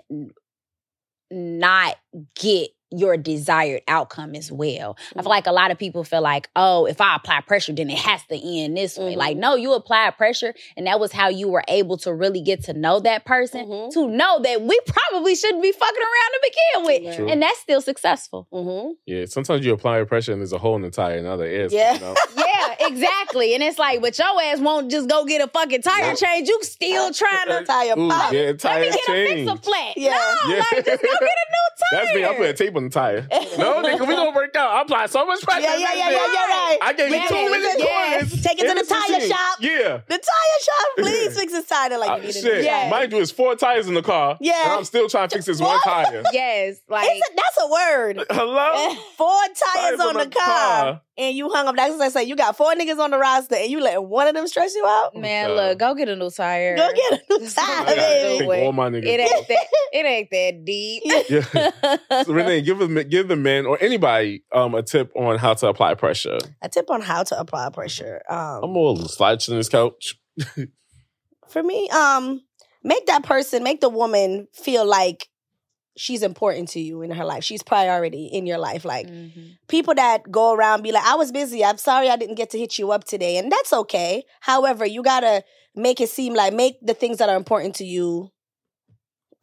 not get your desired outcome as well. I feel like a lot of people feel like, oh, if I apply pressure, then it has to end this way. Like, no, you applied pressure, and that was how you were able to really get to know that person, to know that we probably shouldn't be fucking around to begin with. True. And that's still successful. Yeah, sometimes you apply pressure and there's a hole in the tire and other air. Yeah. You know? Yeah, exactly. And it's like, but your ass won't just go get a fucking tire change. You still trying to tire pop. Yeah, let tire me get change. a fix a flat. Yeah. No, like, just go get a new tire. That's me. I put a tape on the tire. No, nigga, we gonna work out. I apply so much pressure. Yeah, you're right. I gave you 2 minutes. Yes. Take it to the tire shop. Yeah. The tire shop, please fix this tire like you need Shit. it. Yeah. Mind you, it's 4 tires in the car. Yeah. And I'm still trying to fix this one tire. Yes, like That's a word. Hello? 4 tires on the car. And you hung up. That's what I say. You got 4 niggas on the roster and you letting one of them stress you out? man, look, go get a new tire. Go get a new I tire, gotta baby. take all my niggas. It ain't that deep. Yeah. So Renee, give the men or anybody a tip on how to apply pressure. A tip on how to apply pressure. I'm all slouched on this couch. For me, make the woman feel like she's important to you in her life. She's priority in your life. Like people that go around be like, I was busy. I'm sorry I didn't get to hit you up today. And that's okay. However, you gotta make it seem like make the things that are important to you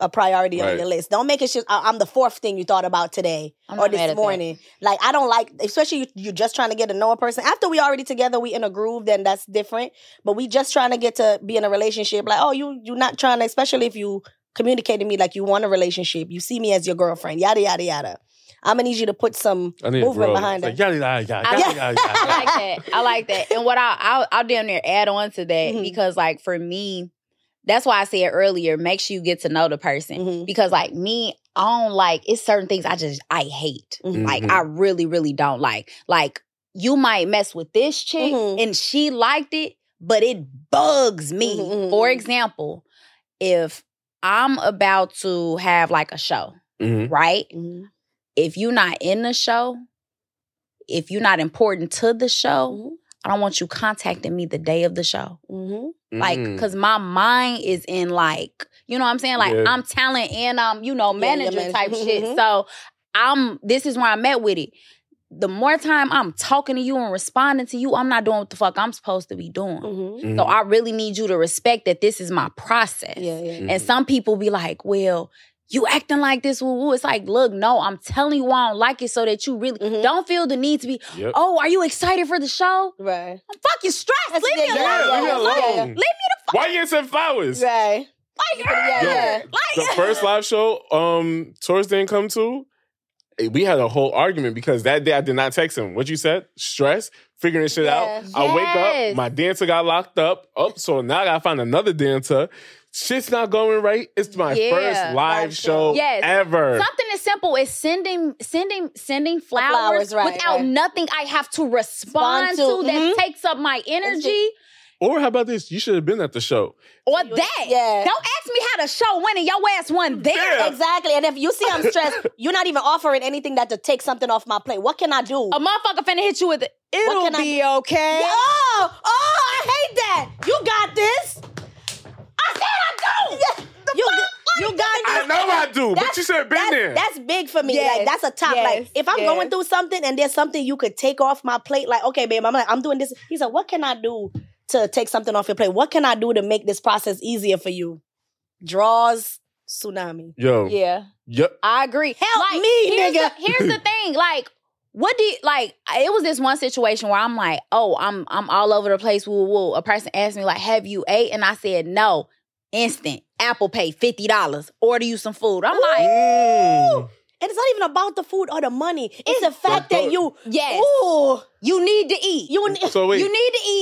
a priority on Right. your list. Don't make it just, I'm the fourth thing you thought about today I'm or not mad this at morning. Like, I don't like, especially you're just trying to get to know a person. After we already together, we in a groove, then that's different. But we just trying to get to be in a relationship. Like, oh, you're not trying to, especially if you communicate to me like you want a relationship. You see me as your girlfriend, yada, yada, yada. I'm going to need you to put some I need movement bro. behind It's it. like, yada, yada, yada, I yada, yada, I yada. like that. I like that. And what I'll damn near add on to that Mhm. because, like, for me, that's why I said earlier, make sure you get to know the person. Mhm. Because, like, me, I don't like, it's certain things I hate. Mhm. Like, Mhm. I really, really don't like. Like, you might mess with this chick Mhm. and she liked it, but it bugs me. Mhm. For example, if I'm about to have, like, a show, Mhm. right? Mhm. If you're not in the show, if you're not important to the show, Mhm. I don't want you contacting me the day of the show. Mhm. Like, Mm. because my mind is in, like, you know what I'm saying? Like, Yeah. I'm talent and I'm, you know, manager you're type managing. shit. Mhm. So this is where I'm at with it. The more time I'm talking to you and responding to you, I'm not doing what the fuck I'm supposed to be doing. Mhm. Mhm. So I really need you to respect that this is my process. Yeah, yeah. Mhm. And some people be like, well, you acting like this, woo woo. It's like, look, no, I'm telling you why I don't like it so that you really Mhm. don't feel the need to be, Yep. oh, are you excited for the show? Right. I'm fucking stressed. That's Leave me good. alone. Yeah, leave me Yeah, alone. yeah. Leave me the fuck Why you ain't send flowers? Right. like, Yeah, Yo, yeah. the first live show Taurus didn't come to, we had a whole argument because that day I did not text him. What you said? Stress, figuring shit out. Yes. I wake Yes. up, my dancer got locked up. So now I gotta find another dancer. Shit's not going right. It's my Yeah. first live Live show show. Yes. ever. Something as simple as sending flowers, flowers, right, without right. nothing I have to respond to Respond to. that Mhm. takes up my energy. Or how about this? You should have been at the show. Or that. Yeah. Don't ask me how the show went and your ass wasn't there. Yeah. Exactly. And if you see I'm stressed, you're not even offering anything that to take something off my plate. What can I do? A motherfucker finna hit you with it. It'll can I be okay. Oh, I hate that. You got this. I said I do. You got I this. know I do, but you should have been there. That's big for me. Yes, Like that's a top. yes, Like if I'm yes. going through something and there's something you could take off my plate, like okay, babe, I'm doing this. He's like, what can I do to take something off your plate? What can I do to make this process easier for you? Draws, tsunami. Yo. Yeah. Yep. I agree. Help me, here's nigga. Here's the thing. Like, what do you, like, it was this one situation where I'm like, oh, I'm all over the place. Woo, woo. A person asked me, like, have you ate? And I said, no. Instant. Apple Pay, $50. Order you some food. I'm like, Mm. And it's not even about the food or the money. It's the fact that you, yes, ooh, you need to eat. So wait. You need to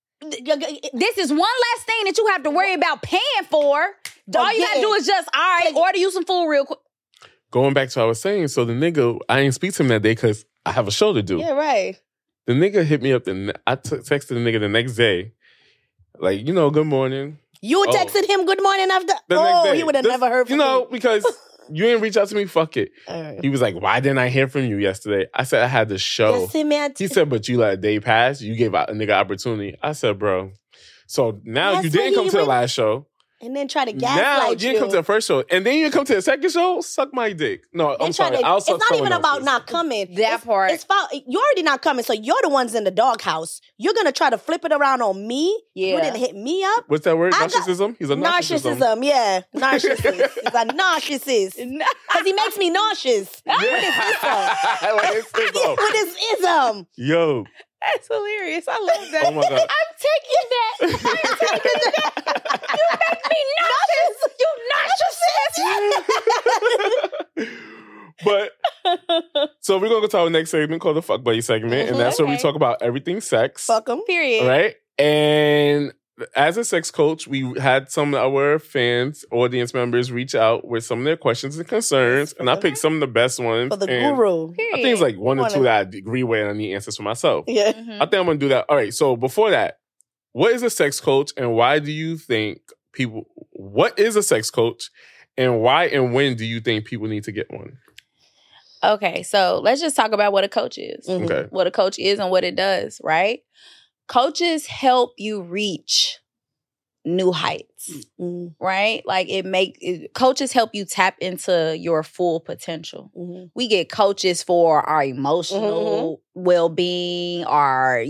eat. This is one less thing that you have to worry about paying for. All you gotta do is just, all right, order you some food real quick. Going back to what I was saying, so the nigga, I ain't speak to him that day because I have a show to do. Yeah, right. The nigga hit me up, I texted the nigga the next day, like, you know, good morning. You Oh. texted him good morning after. The next day. He would have This- never heard from you know, me. because you didn't reach out to me, fuck it. All right. He was like, why didn't I hear from you yesterday? I said, I had the show. Yes, see, man. He said, but you let a day pass. You gave out a nigga opportunity. I said, bro. So now That's you didn't what come he to the re- last show. And then try to Now gaslight you didn't come to the first show. And then you come to the second show? Suck my dick. No, They I'm try sorry. to- I'll it's suck not even someone about else's. not coming. That part. It's about, you're already not coming, so you're the ones in the doghouse. You're going to try to flip it around on me. You Yeah. didn't hit me up. What's that word? I got- Narcissism? He's a narcissism. Narcissism, yeah. Narcissist. He's a narcissist. Because he makes me nauseous. Yeah. With his ism. With his ism. With his ism. Yo. That's hilarious. I love that. Oh my God. I'm taking that. I'm taking that. You make me nauseous. You nauseous. But so we're gonna go to our next segment called the Fuck Buddy segment, and that's where we Okay. talk about everything sex. Fuck him. Period. Right? And as a sex coach, we had some of our fans, audience members reach out with some of their questions and concerns, and I picked some of the best ones. For the and guru. Period. I think it's like one or Wanna- two that I agree with, and I need answers for myself. Yeah. Mhm. I think I'm gonna do that. All right. So before that, what is a sex coach, and why do you think people? What is a sex coach, and why and when do you think people need to get one? Okay, so let's just talk about what a coach is. Mhm. Okay. What a coach is and what it does, right? Coaches help you reach new heights, Mhm. right? Like coaches help you tap into your full potential. Mhm. We get coaches for our emotional well-being, our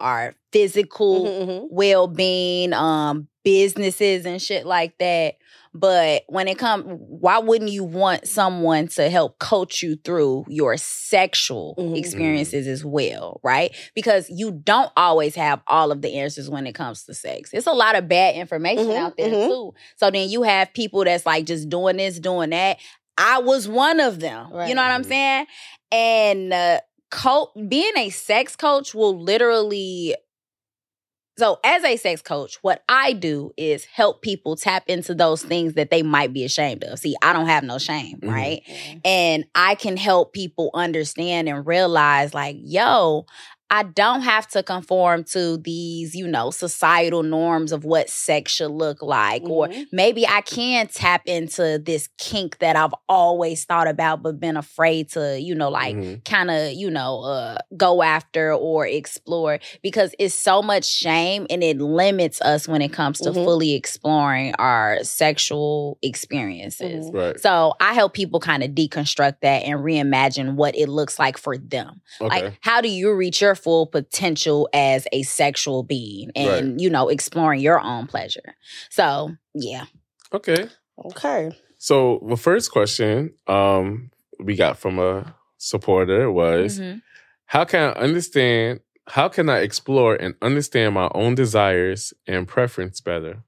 physical Mhm. well-being, businesses and shit like that. But when it comes, why wouldn't you want someone to help coach you through your sexual experiences as well, right? Because you don't always have all of the answers when it comes to sex. It's a lot of bad information out there too. So then you have people that's like just doing this, doing that. I was one of them. Right. You know what I'm saying? And being a sex coach will literally... So as a sex coach, what I do is help people tap into those things that they might be ashamed of. See, I don't have no shame, right? And I can help people understand and realize like, yo, I don't have to conform to these, you know, societal norms of what sex should look like. Or maybe I can tap into this kink that I've always thought about but been afraid to, you know, like kind of, you know, go after or explore, because it's so much shame and it limits us when it comes to fully exploring our sexual experiences. Right. So I help people kind of deconstruct that and reimagine what it looks like for them. Okay. Like, how do you reach your full potential as a sexual being and, you know, exploring your own pleasure? So, yeah. Okay. Okay. So the first question we got from a supporter was, how can I explore and understand my own desires and preference better?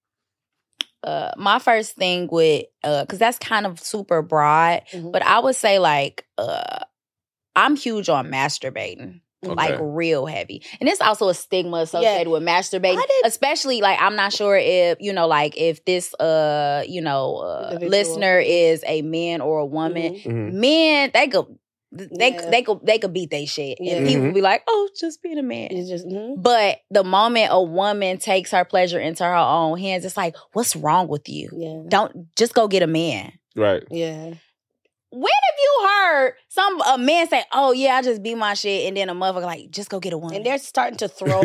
My first thing with, because that's kind of super broad, but I would say like, I'm huge on masturbating. Like real heavy. And it's also a stigma associated with masturbating. Especially like, I'm not sure if, you know, like if this, listener is a man or a woman. Men, they could beat they shit. And people be like, oh, just being a man. It's just, But the moment a woman takes her pleasure into her own hands, it's like, what's wrong with you? Yeah. Don't, just go get a man. Right. Yeah. When have you heard a man say, oh, yeah, I just beat my shit, and then a motherfucker like, just go get a woman? And they're starting to throw...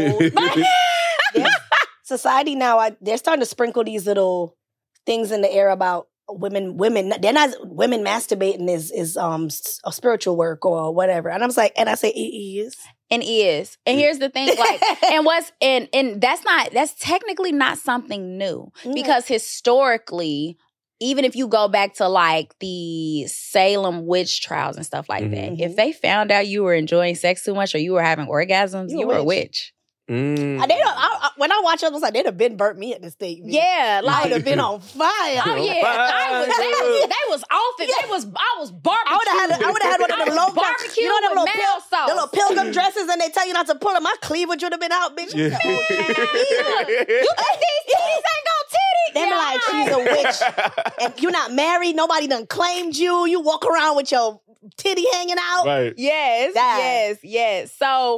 society now, they're starting to sprinkle these little things in the air about women. They're not... Women masturbating is a spiritual work or whatever. And I say, it is. And is. And here's the thing, like, and that's technically not something new. Because historically... Even if you go back to like the Salem witch trials and stuff like that, if they found out you were enjoying sex too much or you were having orgasms, you were a witch. When I watch it, I was like, they'd have been burnt me at the stake. Yeah, like I would have been on fire. Oh yeah, they was off it. I was barbecuing. I would have had one of them low barbecue the little pilgrim dresses, and they tell you not to pull them. My cleavage would have been out, bitch. Yeah. You think these titties ain't no titties? They be like, she's a witch, and you're not married. Nobody done claimed you. You walk around with your titty hanging out. Right. Yes. So.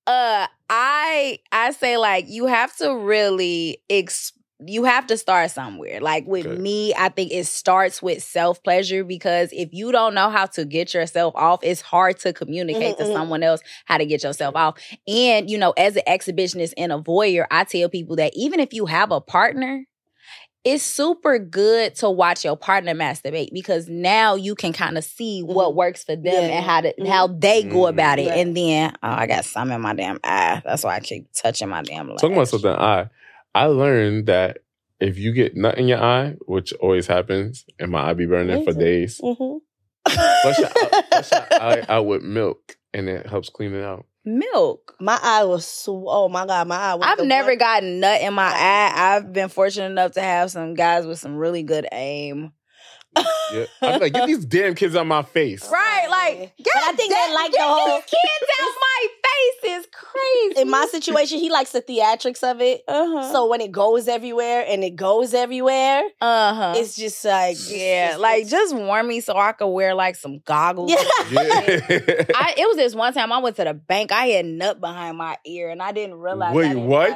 I say like you have to really you have to start somewhere. Like with me, I think it starts with self-pleasure, because if you don't know how to get yourself off, it's hard to communicate to someone else how to get yourself off. And, you know, as an exhibitionist and a voyeur, I tell people that even if you have a partner, it's super good to watch your partner masturbate, because now you can kind of see what works for them and how they go about it. And then, I got some in my damn eye. That's why I keep touching my damn lash. Talking about something I learned that if you get nut in your eye, which always happens, and my eye be burning for days, flush your eye out with milk, and it helps clean it out. Milk. My eye was oh my God, my eye was I've never gotten nut in my eye. I've been fortunate enough to have some guys with some really good aim. Yeah. I'm like, get these damn kids out my face. Right, like, but I think they like the whole kids out my face is crazy. In my situation, he likes the theatrics of it. So when it goes everywhere, it's just like just warn me so I could wear like some goggles. It was this one time I went to the bank. I had nut behind my ear and I didn't realize. Wait, what?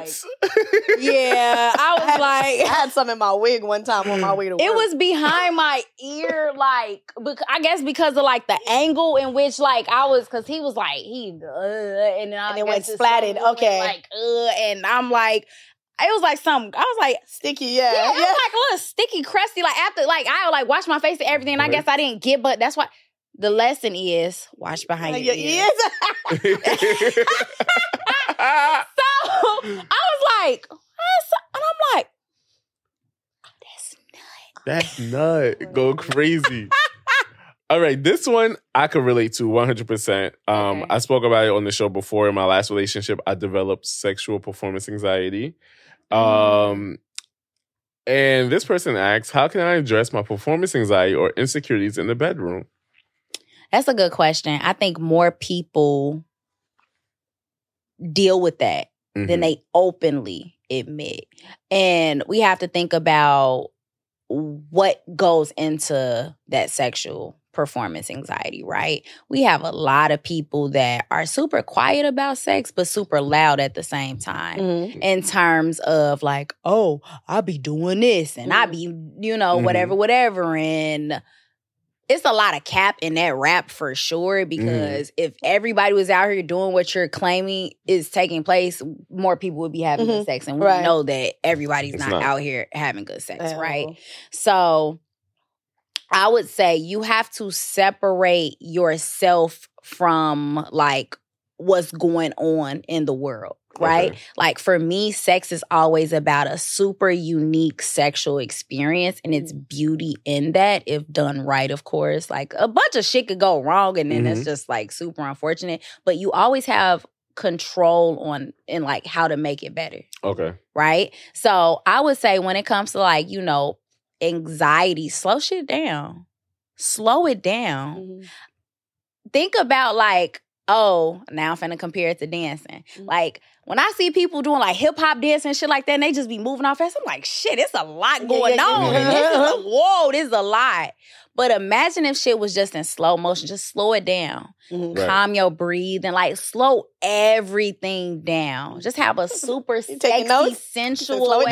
I had some in my wig one time on my way to work. It was behind my ear, like, I guess because of like the angle in which like I was, because he was like and it went splatted. Okay, and I'm like, it was like something. I was like sticky, yeah. It was like a little sticky, crusty. Like after, like I like wash my face and everything. And I guess I didn't get, but that's why the lesson is wash behind your ears. So I was like, and I'm like, That's nut. Go crazy. All right, this one I could relate to 100%. Okay. I spoke about it on the show before. In my last relationship, I developed sexual performance anxiety. And this person asks, how can I address my performance anxiety or insecurities in the bedroom? That's a good question. I think more people deal with that than they openly admit. And we have to think about what goes into that sexual performance anxiety, right? We have a lot of people that are super quiet about sex, but super loud at the same time in terms of like, oh, I be doing this and I be, whatever. And it's a lot of cap in that rap for sure, because if everybody was out here doing what you're claiming is taking place, more people would be having good sex. And we know that everybody's not out here having good sex, right? So I would say you have to separate yourself from like what's going on in the world, right? Okay. Like for me, sex is always about a super unique sexual experience, and it's beauty in that if done right, of course. Like a bunch of shit could go wrong and then it's just like super unfortunate, but you always have control on in like how to make it better. Okay. Right? So I would say when it comes to like, anxiety, slow shit down. Slow it down. Think about like, oh, now I'm finna compare it to dancing. Like, when I see people doing like hip-hop dance and shit like that, and they just be moving off fast, I'm like, shit, it's a lot going on. This is a lot. But imagine if shit was just in slow motion. Just slow it down. Calm your breathing. Like, slow everything down. Just have a super sexy, sensual... Slow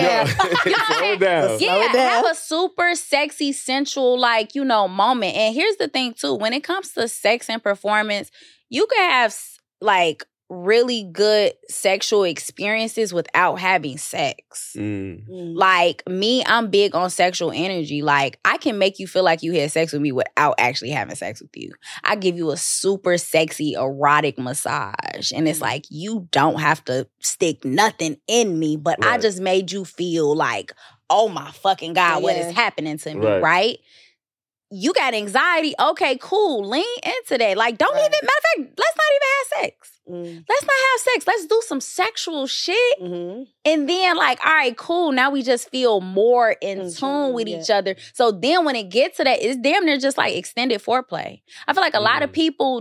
it down. Have a super sexy, sensual, moment. And here's the thing, too. When it comes to sex and performance, you can have, really good sexual experiences without having sex. Like me, I'm big on sexual energy. Like I can make you feel like you had sex with me without actually having sex with you. I give you a super sexy erotic massage, and it's like you don't have to stick nothing in me, but I just made you feel like, oh my fucking God, what is happening to me, right? You got anxiety. Okay, cool. Lean into that. Like, don't even, matter of fact, let's not even have sex. Let's not have sex. Let's do some sexual shit. And then like, all right, cool. Now we just feel more in tune with each other. So then when it gets to that, it's damn near just like extended foreplay. I feel like a lot of people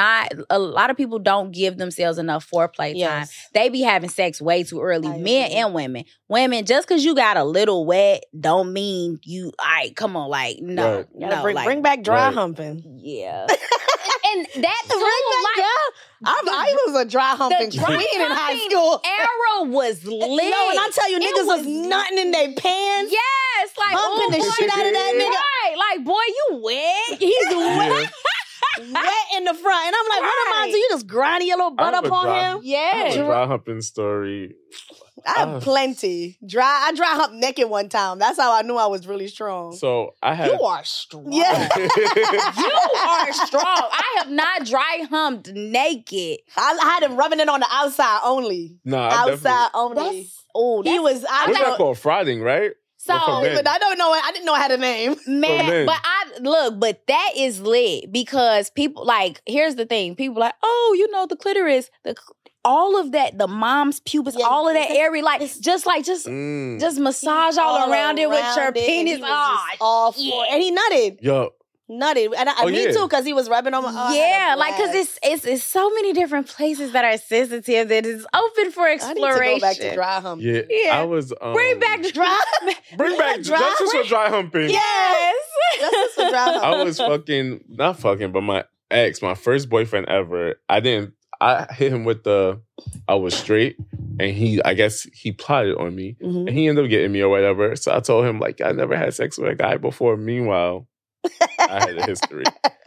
don't give themselves enough foreplay time. They be having sex way too early, men and women. Women, just because you got a little wet don't mean you, all right, come on, like, no. Bring back dry humping. Yeah. And that too, I was a dry humping queen in high school. Era was lit. No, and I tell you, niggas was nutting in their pants. Yes, like humping the shit out of that nigga. Right, like boy, you wet. He's wet. Wet in the front. And I'm like, what am I doing? You just grinding your little butt up on him? Yeah. I have a dry humping story. I have plenty. I dry humped naked one time. That's how I knew I was really strong. So I had... You are strong. Yeah. You are strong. I have not dry humped naked. I had him rubbing it on the outside only. Nah, outside only. He was... What's that called? Frothing, right? So, but I don't know. I didn't know I had a name. Man, but that is lit because people like, here's the thing. People like, oh, the clitoris, all of that, the mom's pubis, all of that area, like, just massage all around it with your penis. All for it. And he nutted. Yo. Nutted. And me too, because he was rubbing on my because it's so many different places that are sensitive that is open for exploration. I need to go back to dry humping. Yeah. I was... Bring back dry Bring back justice for dry humping. Yes. Justice for dry humping. I was not fucking, but my ex, my first boyfriend ever, I hit him with I was straight, and I guess he plotted on me, and he ended up getting me or whatever. So I told him, like, I never had sex with a guy before. Meanwhile, I had a history.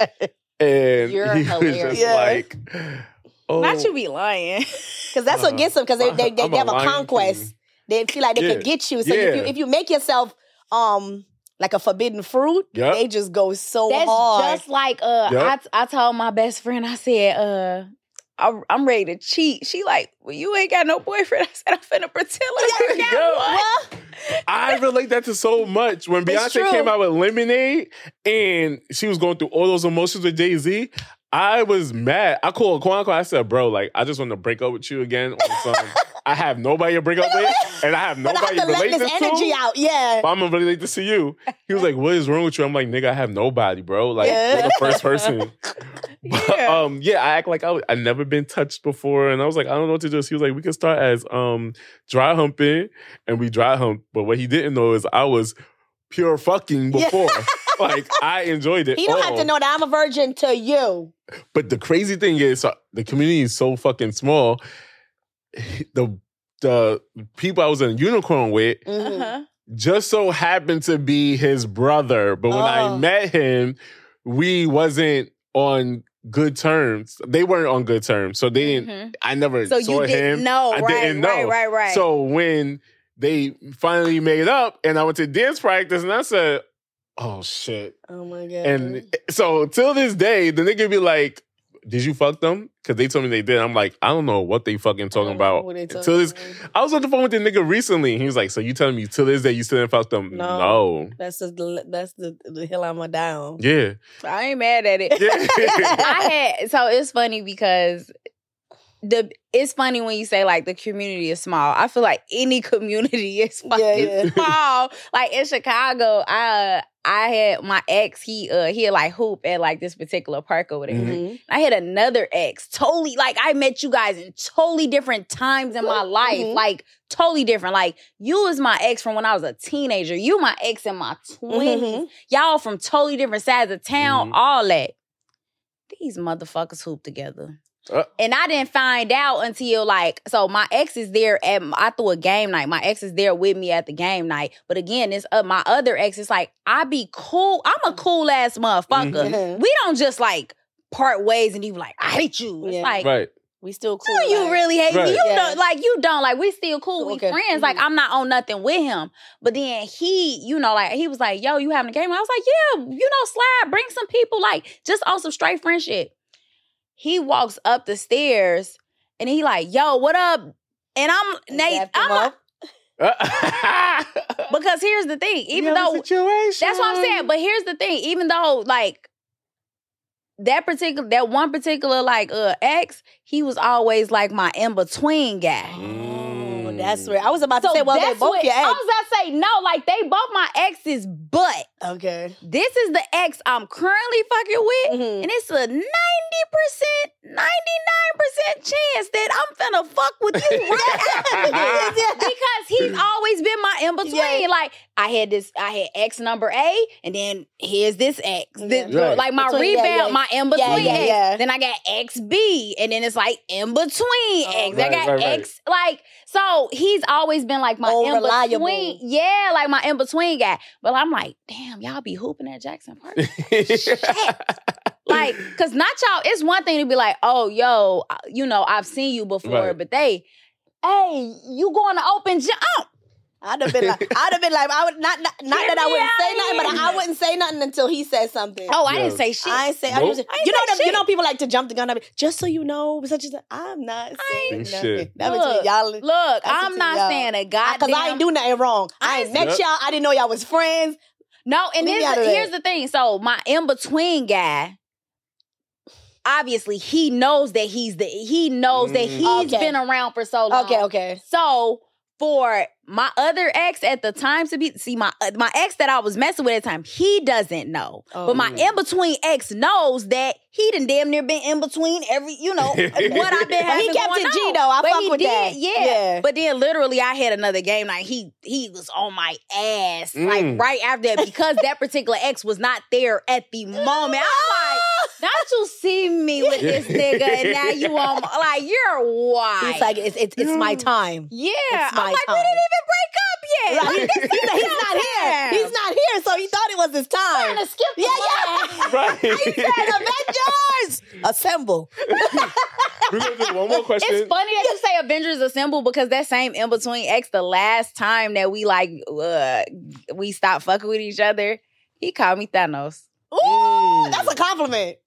And You're he hilarious. was just like, oh. Not you be lying. Because that's what gets them, because they have a conquest. King. They feel like they can get you. So if you make yourself like a forbidden fruit, they just go so hard. That's just like, I told my best friend, I said, I'm ready to cheat. She like, well, you ain't got no boyfriend. I said, I'm finna pretend like you got one. I relate that to so much. When Beyonce came out with Lemonade and she was going through all those emotions with Jay-Z, I was mad. I called Quanqua. I said, bro, like, I just want to break up with you again on some. I have nobody to break up with, and I have nobody to relate this energy to. out, yeah. But I'm gonna relate this to you. He was like, "What is wrong with you?" I'm like, "Nigga, I have nobody, bro. Like, you're the first person." But, I act like I never been touched before, and I was like, I don't know what to do. So he was like, "We can start as dry humping," and we dry humped. But what he didn't know is I was pure fucking before. Like, I enjoyed it. He don't have to know that I'm a virgin to you. But the crazy thing is, the community is so fucking small. The people I was in Unicorn with just so happened to be his brother. But when I met him, we wasn't on good terms. They weren't on good terms. So they didn't, I never saw him. Didn't know, I didn't know. Right. So when they finally made up and I went to dance practice and I said, oh shit. Oh my God. And so till this day, the nigga be like, did you fuck them? Because they told me they did. I'm like, I don't know what they fucking talking about. I was on the phone with the nigga recently. He was like, so you telling me till this day you still didn't fuck them? No. That's the hill I'm going down. Yeah. I ain't mad at it. Yeah. So it's funny because it's funny when you say like the community is small. I feel like any community is fucking small. Like in Chicago, I had my ex, he had like hoop at like this particular park over there. Mm-hmm. I had another ex, totally, like I met you guys in totally different times in my life. Like totally different. Like you was my ex from when I was a teenager. You my ex in my 20s. Y'all from totally different sides of town, all that. These motherfuckers hoop together. And I didn't find out until like, so my ex is there I threw a game night. My ex is there with me at the game night. But again, it's my other ex is like, I be cool. I'm a cool ass motherfucker. We don't just like part ways and you like, I hate you. It's like, we still cool. Do you really hate me? You don't, like, you don't. Like, we still cool. We friends. Like, I'm not on nothing with him. But then he, you know, like, he was like, yo, you having a game? I was like, yeah, you know, slide, bring some people, like, just on some straight friendship. He walks up the stairs and he like, yo, what up? And I'm like, because here's the thing, even though that's what I'm saying, but here's the thing, even though like that one particular like ex, he was always like my in-between guy. That's right. I was about to say, well, they both your ex. I was about to say, no, like they both my exes, but this is the ex I'm currently fucking with, and it's a 90%, 99% chance that I'm finna fuck with you right after this. Because he's always been my in-between. Like, I had ex number A, and then here's this ex. Like my rebound, my in-between ex. Then I got ex B, and then it's like in-between ex. I got ex, like, so he's always been like my in-between. Yeah, like my in-between guy. But I'm like, damn, y'all be hooping at Jackson Park. Shit. Like, cause not y'all, it's one thing to be like, oh, yo, you know, I've seen you before, but hey, you going to open jump. I'd have been like, I would not that I wouldn't say nothing, but I wouldn't say nothing until he said something. Oh, I didn't say shit. I ain't say. Nope. You know, people like to jump the gun. Just so you know, I'm not saying nothing. Look, I'm not saying a goddamn. Because I ain't do nothing wrong. I ain't met y'all. I didn't know y'all was friends. No, and here's the thing. So my in between guy. Obviously, he knows that he's been around for so long. Okay. So for my other ex at the time my ex that I was messing with at the time, he doesn't know. But my in-between ex knows that he done damn near been in between every, you know, what I've been having. He kept it G though. I fuck with that. Yeah. But then literally I had another game night. He was on my ass like right after that because that particular ex was not there at the moment. I'm like, not you see me with this nigga and now you on like you're wild. He's like, it's my time. Yeah. I'm like, we didn't even break up yet. Right. Like, he's not here. He's not here, so he thought it was his time. Trying to skip the line. Right. He said, Avengers, assemble. We're going to do one more question. It's funny that you say Avengers Assemble because that same in-between ex, the last time that we like, we stopped fucking with each other, he called me Thanos. Ooh, that's a compliment.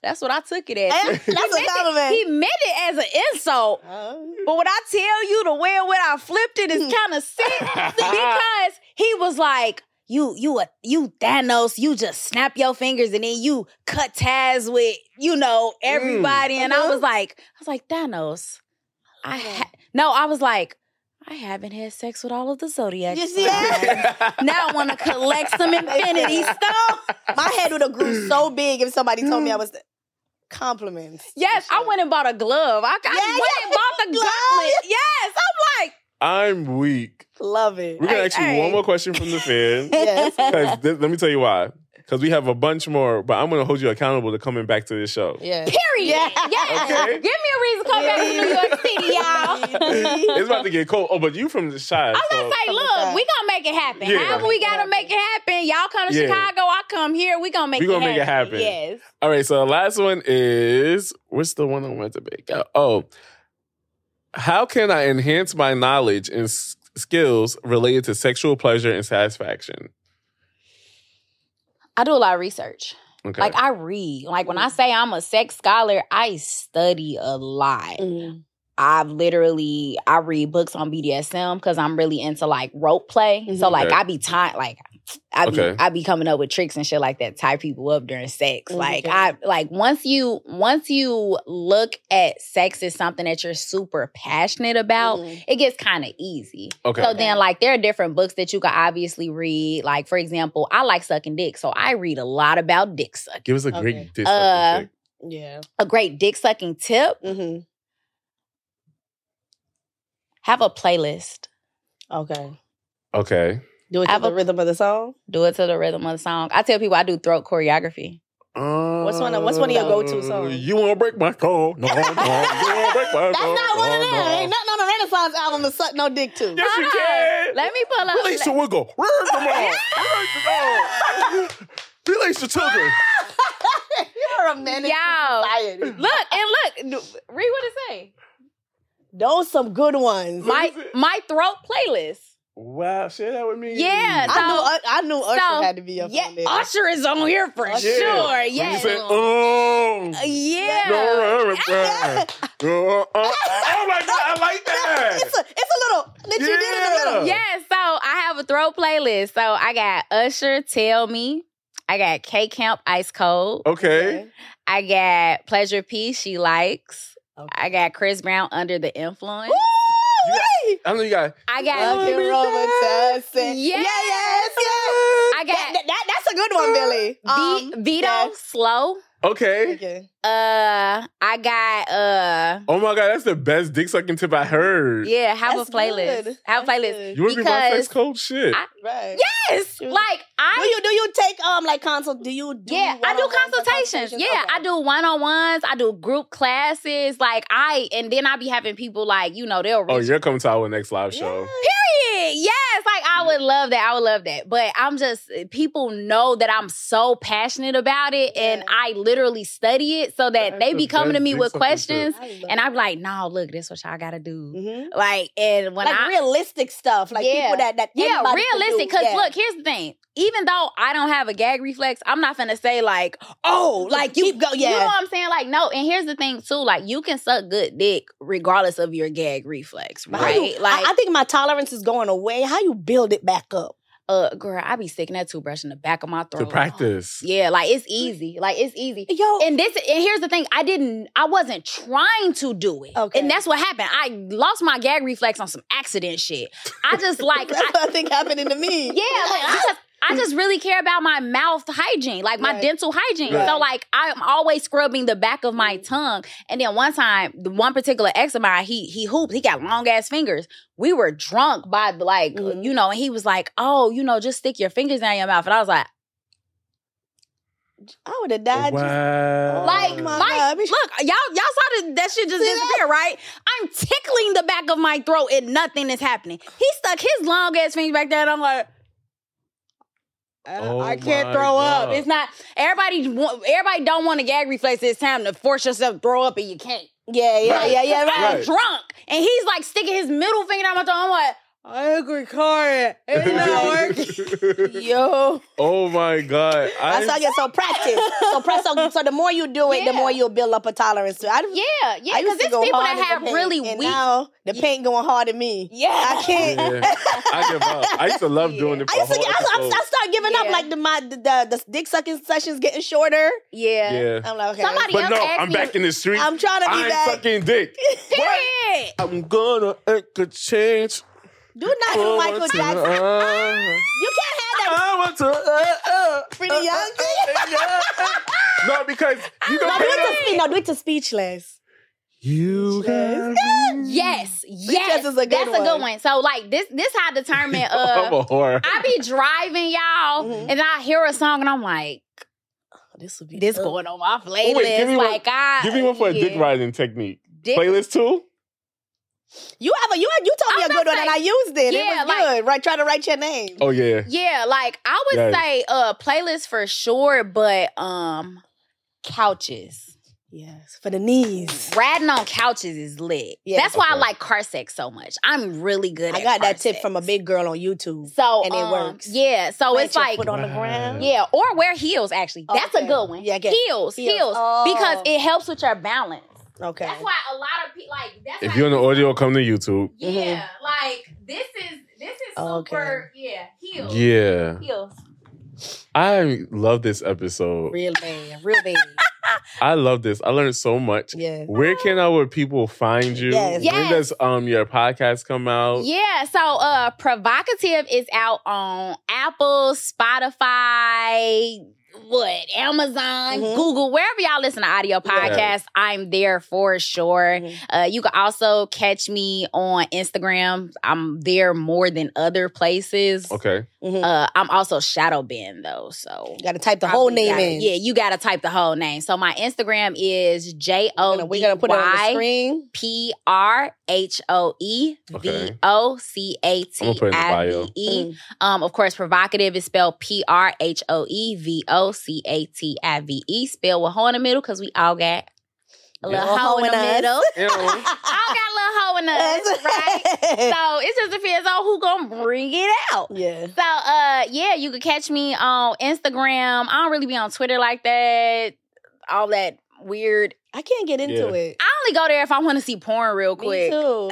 That's what I took it as. That's a compliment. He meant it as an insult. But when I tell you the way in which I flipped it is kind of sick because he was like, you Thanos, you just snap your fingers and then you cut ties with, everybody. And I was like, Thanos, I was like, I haven't had sex with all of the Zodiac. You see that? Now I want to collect some Infinity Stones. My head would have grew so big if somebody told me I was compliments. Yes, I went and bought a glove. I went and bought the gauntlet. Yes, I'm like, I'm weak. Love it. We're gonna ask you one more question from the fans. Yes. Let me tell you why. Because we have a bunch more, but I'm going to hold you accountable to coming back to this show. Yeah. Period. Yeah. Okay. Give me a reason to come back to New York City, y'all. It's about to get cold. Oh, but you from the Chi. I was going to say, look, we going to make it happen. Yeah. However we got to make it happen. Y'all come to Chicago, I come here. We going to make it happen. We going to make it happen. Yes. All right, so the last one is, what's the one I want to make? Oh, how can I enhance my knowledge and skills related to sexual pleasure and satisfaction? I do a lot of research. Okay. Like, I read. Like, when I say I'm a sex scholar, I study a lot. I read books on BDSM because I'm really into, like, rope play. So, like, Okay. I be coming up with tricks and shit like that, tie people up during sex. Like, once you look at sex as something that you're super passionate about, it gets kind of easy. Okay. So then, like, there are different books that you can obviously read. Like, for example, I like sucking dick, so I read a lot about dick sucking. Give us a great dick sucking trick. Yeah. A great dick sucking tip: have a playlist. Okay. Do it to the rhythm of the song? Do it to the rhythm of the song. I tell people I do throat choreography. What's one of your go-to songs? You wanna break my code? No, you wanna break my code? That's not one of them. Ain't nothing on the Renaissance album to suck no dick to. Yes, you can. Let me pull up. Release your wiggle. Come on. Release your children. You're a menace to society. Look. Read what it say. Those some good ones. My throat playlist. Wow, share that with me. Yeah, so, I knew Usher had to be up on there. Usher is on here for sure. Yeah. You said, yeah. Oh my God, I like that. It's a little that you did in the middle. Yeah, so I have a throat playlist. So I got Usher, Tell Me. I got K-Camp, Ice Cold. Okay. I got Pleasure P, She Likes. Okay. I got Chris Brown, Under the Influence. I know you got. I got Yes. I got that's a good one, Billy. Vito, Slow. Okay. I got Oh my God, that's the best dick sucking tip I heard. Yeah, have a playlist. Good. Have a playlist. You want to be my sex coach? Shit. Right. Yes. Like do you take like consult? Do you do? Yeah, I do consultations. Yeah, okay. I do one-on-ones. I do group classes. Like and then I be having people like they'll reach. Oh, you're coming to our next live show. Period. Yes, like I would love that. But I'm just people know that I'm so passionate about it, and I literally study it so that they be coming to me with questions, and I'm like, no, look, this is what y'all gotta do. Like, and when realistic stuff, like people that realistic. Because look, here's the thing. Even though I don't have a gag reflex, I'm not finna say like, oh, like you go, you know what I'm saying? Like, no. And here's the thing too, like you can suck good dick regardless of your gag reflex, right? I think my tolerance is going away. How you build it back up? Girl, I be sticking that toothbrush in the back of my throat. To practice. Yeah, like it's easy. Yo. And here's the thing, I wasn't trying to do it. Okay. And that's what happened. I lost my gag reflex on some accident shit. I just like that's what I think happening to me. Yeah, I just really care about my mouth hygiene, like my dental hygiene. Right. So like I'm always scrubbing the back of my tongue. And then one time, the one particular ex of mine, he hooped, he got long ass fingers. We were drunk by and he was like, oh, just stick your fingers down your mouth. And I was like, I would have died. Wow. Look, y'all saw that shit just disappear, right? I'm tickling the back of my throat and nothing is happening. He stuck his long ass fingers back there and I'm like, I can't throw up. It's not everybody don't want a gag reflex. It's time to force yourself to throw up and you can't. Yeah. Right. I'm drunk. And he's like sticking his middle finger down my throat. I'm like, I recorded. It's not working. Yo. Oh my God. That's how I get so practice. So the more you do it, the more you'll build up a tolerance to it. Yeah, because it's people that have really weak. Now the paint going hard at me. Yeah. I can't. Yeah. I give up. I used to love doing it for I start giving up. Like the dick sucking sessions getting shorter. Yeah. I'm like, okay. Somebody But else no, asked I'm me, back in the street. I'm trying to be I ain't back. sucking dick. Period. I'm gonna make a change. Do not do Michael Jackson. You can't have that I want to. pretty young thing. No, because you No, don't do it to Speechless. You got Yes. Speechless is a good That's one. a good one. So like this how I determine I'm a whore. I be driving, y'all, and I hear a song and I'm like, This would be this going on my playlist. wait, give me one- like Give me one for a dick riding technique. Playlist 2? You told me a good one and I used it. Yeah, It was like- good. Right, try to write your name. Oh, yeah. Yeah, like I would Yes. say playlist for sure, but couches. Yes, for the knees. Riding on couches is lit. Yeah. That's why I Okay. like car sex so much. I'm really good I at got car that tip sex. from a big girl on YouTube. So and it works. Yeah, so Plant it's your like foot on the ground. yeah, or wear heels actually. That's Okay. a good one. Yeah, get heels. Oh. Because it helps with your balance. Okay. That's why a lot of people like that's If why you're on the audio, come to YouTube. yeah, like this is Okay. super heels. Yeah. Heels. I love this episode. Real man. Real baby. I love this. I learned so much. Yeah. Where can our people find you? Yes. When does your podcast come out? Yeah, so Provocative is out on Apple, Spotify, Amazon, Google, wherever y'all listen to audio podcasts, I'm there for sure. You can also catch me on Instagram. I'm there more than other places. Okay. I'm also Shadow Ben though, so You got to type the whole name in. Yeah, you got to type the whole name. So my Instagram is We're going to put it on the screen. PRHOEVOCATIVE. Of course, Provocative is spelled PRHOEVOCATIVE. Spelled with hoe in the middle because we all got a little hoe in the middle. All got a little hoe in us, right? So it just depends on who gonna bring it out. Yeah. So you can catch me on Instagram. I don't really be on Twitter like that. All that weird. I can't get into it. I only go there if I want to see porn real quick. Me too.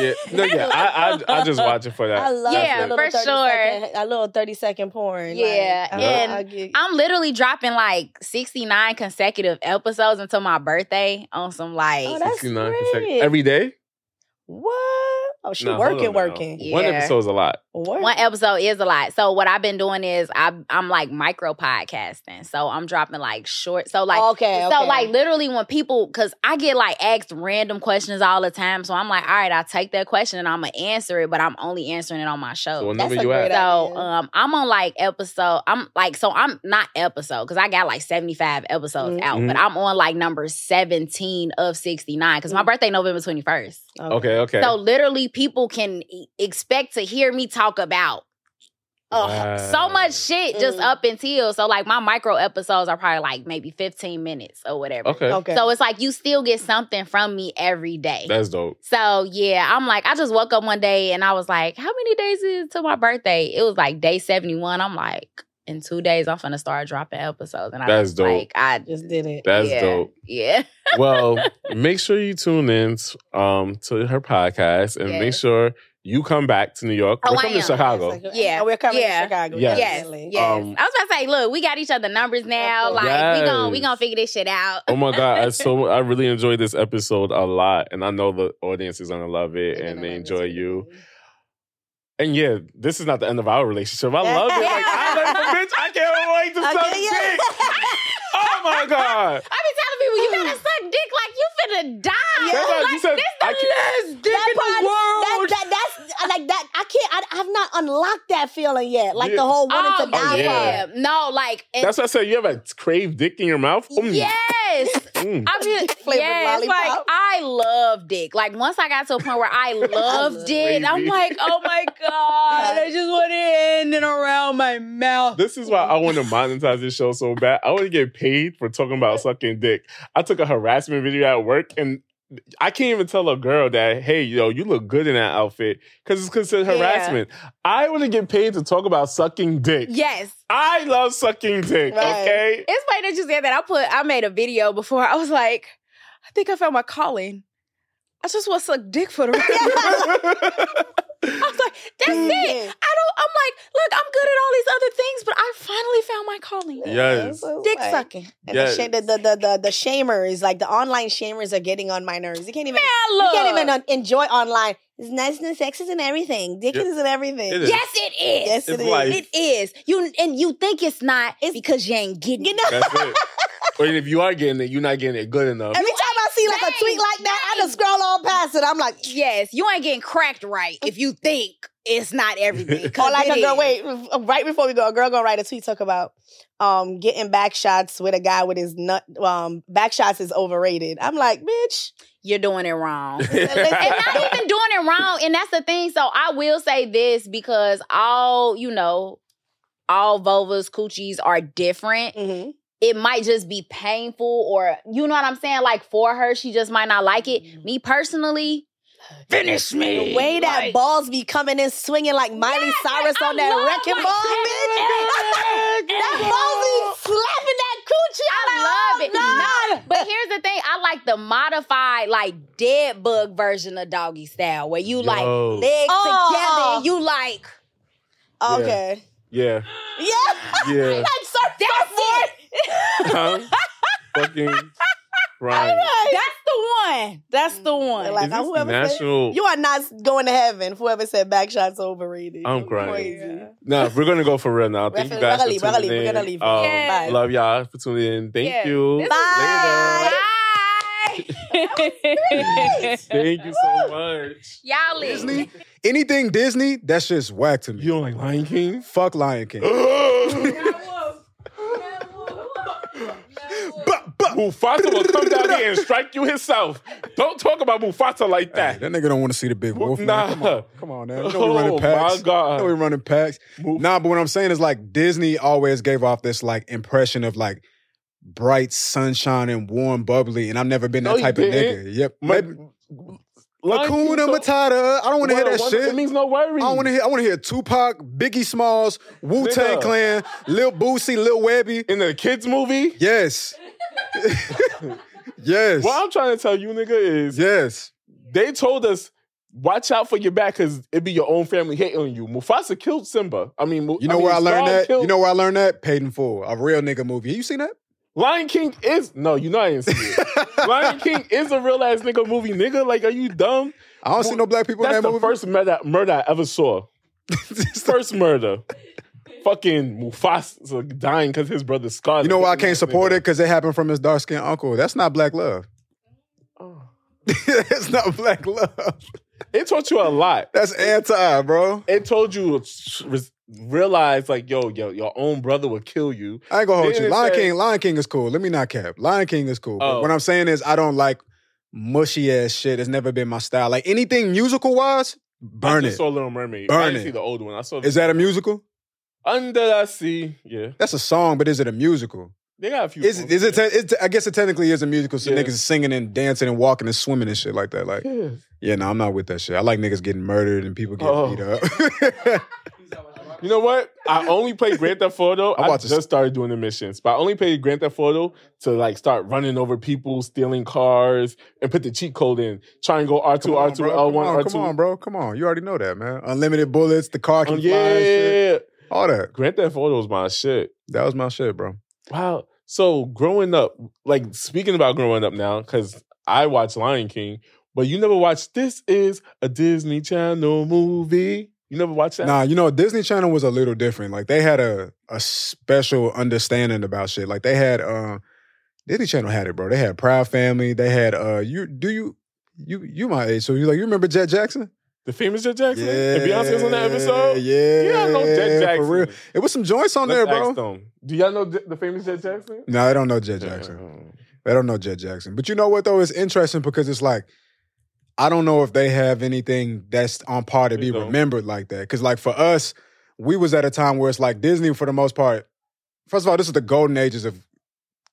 I just watch it for that. I love Yeah, for sure. A little 30-second porn. Yeah, Like, and I'm literally dropping like 69 consecutive episodes until my birthday on some like. Oh, that's 69 great. Every day? What? Oh, she No, hold on now. working. Yeah. One episode's a lot. One episode is a lot. So what I've been doing is I'm like micro podcasting. So I'm dropping like short. So like Okay. So like literally when people, cause I get like asked random questions all the time. So I'm like, all right, I'll take that question and I'm gonna answer it, but I'm only answering it on my show. So what That's number a you great at? idea. So I'm on like episode. I'm not episode because I got like 75 episodes out, but I'm on like number 17 of 69 because my birthday November 21st. Okay. So literally people can expect to hear me talk about so much shit just up until. So like my micro episodes are probably like maybe 15 minutes or whatever. Okay. So it's like you still get something from me every day. That's dope. So yeah, I'm like, I just woke up one day and I was like, how many days is it to my birthday? It was like day 71. I'm like, in 2 days, I'm finna start dropping episodes. And That's dope. Like, I Just did it. That's dope. Yeah. Well, make sure you tune in to her podcast and make sure you come back to New York. Oh, We're I coming to am. Chicago. Yeah. We're coming Yeah. to Chicago. Yes. Yes. Definitely. Yes. Um, I was about to say, look, we got each other numbers now. Like we gonna figure this shit out. Oh my God. I really enjoyed this episode a lot. And I know the audience is gonna love it and they enjoy you. And yeah, this is not the end of our relationship. I love it. Like, bitch, I can't wait to suck dick. Oh my God. I be telling people you gotta suck dick like you finna die. That's why Like, you said, this I the can't- last dick in the world. That's like that. I have not unlocked that feeling yet. Like the whole wanting to die. yeah. No, like That's why I said you have a crave dick in your mouth. yes. I mean, Flavored yes, like lollipop. I love dick. Like once I got to a point where I loved it, I'm Crazy. like, oh my God, I just want it in and around my mouth. This is why I want to monetize this show so bad. I want to get paid for talking about sucking dick. I took a harassment video at work and I can't even tell a girl that, hey, yo, you look good in that outfit because it's considered harassment. I want to get paid to talk about sucking dick. Yes. I love sucking dick, okay? It's funny that you said that. I made a video before. I was like, I think I found my calling. I just want to suck dick for the rest. I was like, that's it. I'm like, look, I'm good at all these other things, but I finally found my calling. Yes. Dick sucking. And the shamers, like the online shamers are getting on my nerves. You can't even enjoy online. It's nice and sexy and everything. Dick is and everything. Yes, it is. Yes, it is. Life. It is. You think it's not because you ain't getting it. That's it. Or if you are getting it, you're not getting it good enough. Every time I see like a tweet like that, I just scroll on past it. I'm like, yes, you ain't getting cracked right if you think it's not everything. Or like a girl, right before we go, a girl gonna write a tweet talk about getting back shots with a guy with his nut. Back shots is overrated. I'm like, bitch. You're doing it wrong. And not even doing it wrong. And that's the thing. So I will say this because all vulvas, coochies are different. Mm-hmm. It might just be painful or, you know what I'm saying? Like for her, she just might not like it. Me personally, finish me. The way that balls be coming in swinging like Miley Cyrus on that wrecking ball, bitch. That balls be slapping that coochie. I love it. No, but here's the thing. I like the modified, like dead bug version of doggy style where you like legs together and you like. Okay. Yeah. Like surfboard. Fucking right. That's the one. Like whoever national... said, you are not going to heaven. Whoever said back shots overrated. I'm crying. Crazy. Nah, we're gonna go for real now. Thank you guys for tuning in. We're gonna leave. Bye. Love y'all for tuning in. Thank you. Bye. Later. Thank you so much. Y'all Disney. Anything Disney, that's just whack to me. You don't like Lion King? Fuck Lion King. Mufasa will come down here and strike you himself. Don't talk about Mufasa like that. Hey, that nigga don't want to see the big wolf. Nah. Man. Come on, man. You know we running packs. My God. You know we running packs. Nah, but what I'm saying is like Disney always gave off this like impression of like bright sunshine and warm bubbly, and I've never been that type of nigga. Yep. Hakuna Matata. I don't want to hear that shit. It means no worries. I want to hear Tupac, Biggie Smalls, Wu-Tang Clan, Lil Boosie, Lil Webby. In the kids movie? Yes. Yes. What I'm trying to tell you, nigga, is they told us, watch out for your back because it be your own family hating on you. Mufasa killed Simba. I mean, where I learned that? You know where I learned that? Paid in Full, a real nigga movie. You seen that? Lion King is... No, I didn't see it. Lion King is a real-ass nigga movie, nigga. Like, are you dumb? I don't see no black people in that movie. That's the first murder I ever saw. First murder. Fucking Mufasa dying because his brother Scar. You know why I can't support it? Because it happened from his dark-skinned uncle. That's not black love. It's not black love. It taught you a lot. That's anti, bro. It told you... realize like, yo, your own brother will kill you. I ain't gonna hold you. Lion King is cool. Let me not cap. Lion King is cool. But what I'm saying is I don't like mushy ass shit. It's never been my style. Like anything musical wise, burn it. I saw Little Mermaid. Burn I didn't it. see the old one. Is that a musical? Under the Sea. Yeah. That's a song, but is it a musical? They got a few. I guess it technically is a musical, so niggas is singing and dancing and walking and swimming and shit like that. Like, no, I'm not with that shit. I like niggas getting murdered and people getting beat up. You know what? I only played Grand Theft Auto. I just started doing the missions, but I only played Grand Theft Auto to like start running over people, stealing cars, and put the cheat code in. Try and go R2, R2, L1, R2. Come on, bro. Come on. You already know that, man. Unlimited bullets, the car can fly and shit. All that. Grand Theft Auto was my shit. That was my shit, bro. Wow. So growing up, like speaking about growing up now, because I watched Lion King, but you never watched This Is a Disney Channel Movie. You never watched that? Nah, Disney Channel was a little different. Like they had a special understanding about shit. Like they had Disney Channel had it, bro. They had Proud Family. They had you my age, so you remember Jet Jackson? The famous Jet Jackson? Yeah. And Beyonce was on that episode? Yeah. I know Jet Jackson. For real. It was some joints on there, bro. Do y'all know the famous Jet Jackson? No, I don't know Jet Jackson. They don't know Jet Jackson. But you know what, though? It's interesting because it's like, I don't know if they have anything that's on par to be remembered like that. Because like for us, we was at a time where it's like Disney, for the most part, first of all, this is the golden ages of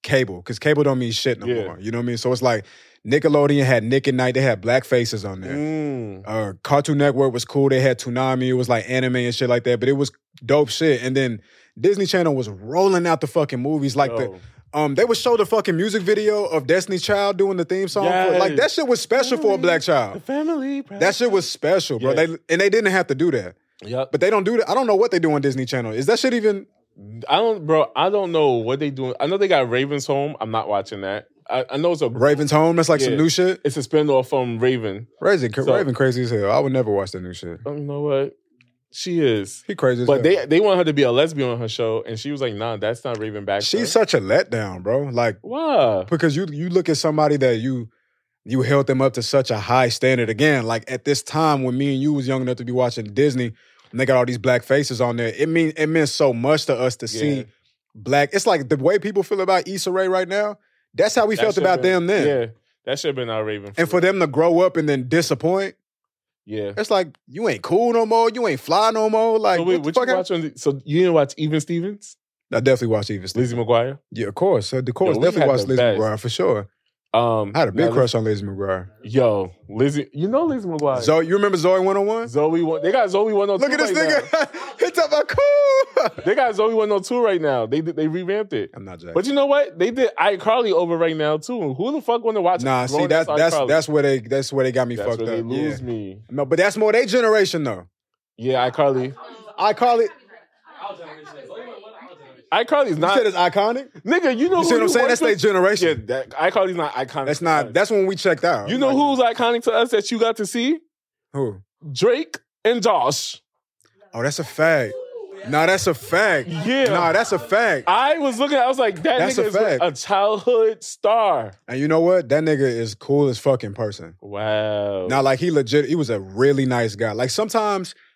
cable, because cable don't mean shit no more. You know what I mean? So it's like Nickelodeon had Nick at Night. They had black faces on there. Cartoon Network was cool. They had Toonami. It was like anime and shit like that, but it was dope shit. And then Disney Channel was rolling out the fucking movies like they would show the fucking music video of Destiny's Child doing the theme song. Like, that shit was special for a black child. The family. That shit was special, bro. They didn't have to do that. Yep. But they don't do that. I don't know what they do on Disney Channel. Is that shit even... I don't know what they doing. I know they got Raven's Home. I'm not watching that. I know it's a... Raven's Home? That's like some new shit? It's a spinoff from Raven. Raven crazy as hell. I would never watch that new shit. You know what? She is. He crazy as hell. But they want her to be a lesbian on her show, and she was like, nah, that's not Raven Baxter. She's such a letdown, bro. Like, why? Because you look at somebody that you held them up to such a high standard. Again, like at this time when me and you was young enough to be watching Disney, and they got all these black faces on there, it meant so much to us to see black. It's like the way people feel about Issa Rae right now, that's how we felt about them then. Yeah, that should have been our Raven. And for them to grow up and then disappoint, it's like, you ain't cool no more. You ain't fly no more. Like, so wait, what you watch on so you didn't watch Even Stevens? I definitely watched Even Stevens. Lizzie McGuire? Yeah, of course. Definitely watched Lizzie McGuire for sure. I had a big crush on Lizzie McGuire. Yo, Lizzie, you know Lizzie McGuire. Zoe, you remember Zoe 101? They got Zoe 102. Look at this nigga. He talking about cool. They got Zoe 102 right now. They revamped it. I'm not joking. But you know what? They did iCarly over right now too. Who the fuck want to watch? Nah, see that's where they got me fucked up. They lose me. No, but that's more their generation though. Yeah, iCarly. iCarly's not. You said it's iconic? Nigga, you know you see what I'm saying? That's their generation. Yeah, iCarly's not iconic. That's when we checked out. You know who's iconic to us that you got to see? Who? Drake and Josh. Oh, that's a fact. Nah, that's a fact. Yeah. Nah, that's a fact. I was like, that's nigga is a childhood star. And you know what? That nigga is cool as fucking person. Wow. Now, like, he was a really nice guy. Like, sometimes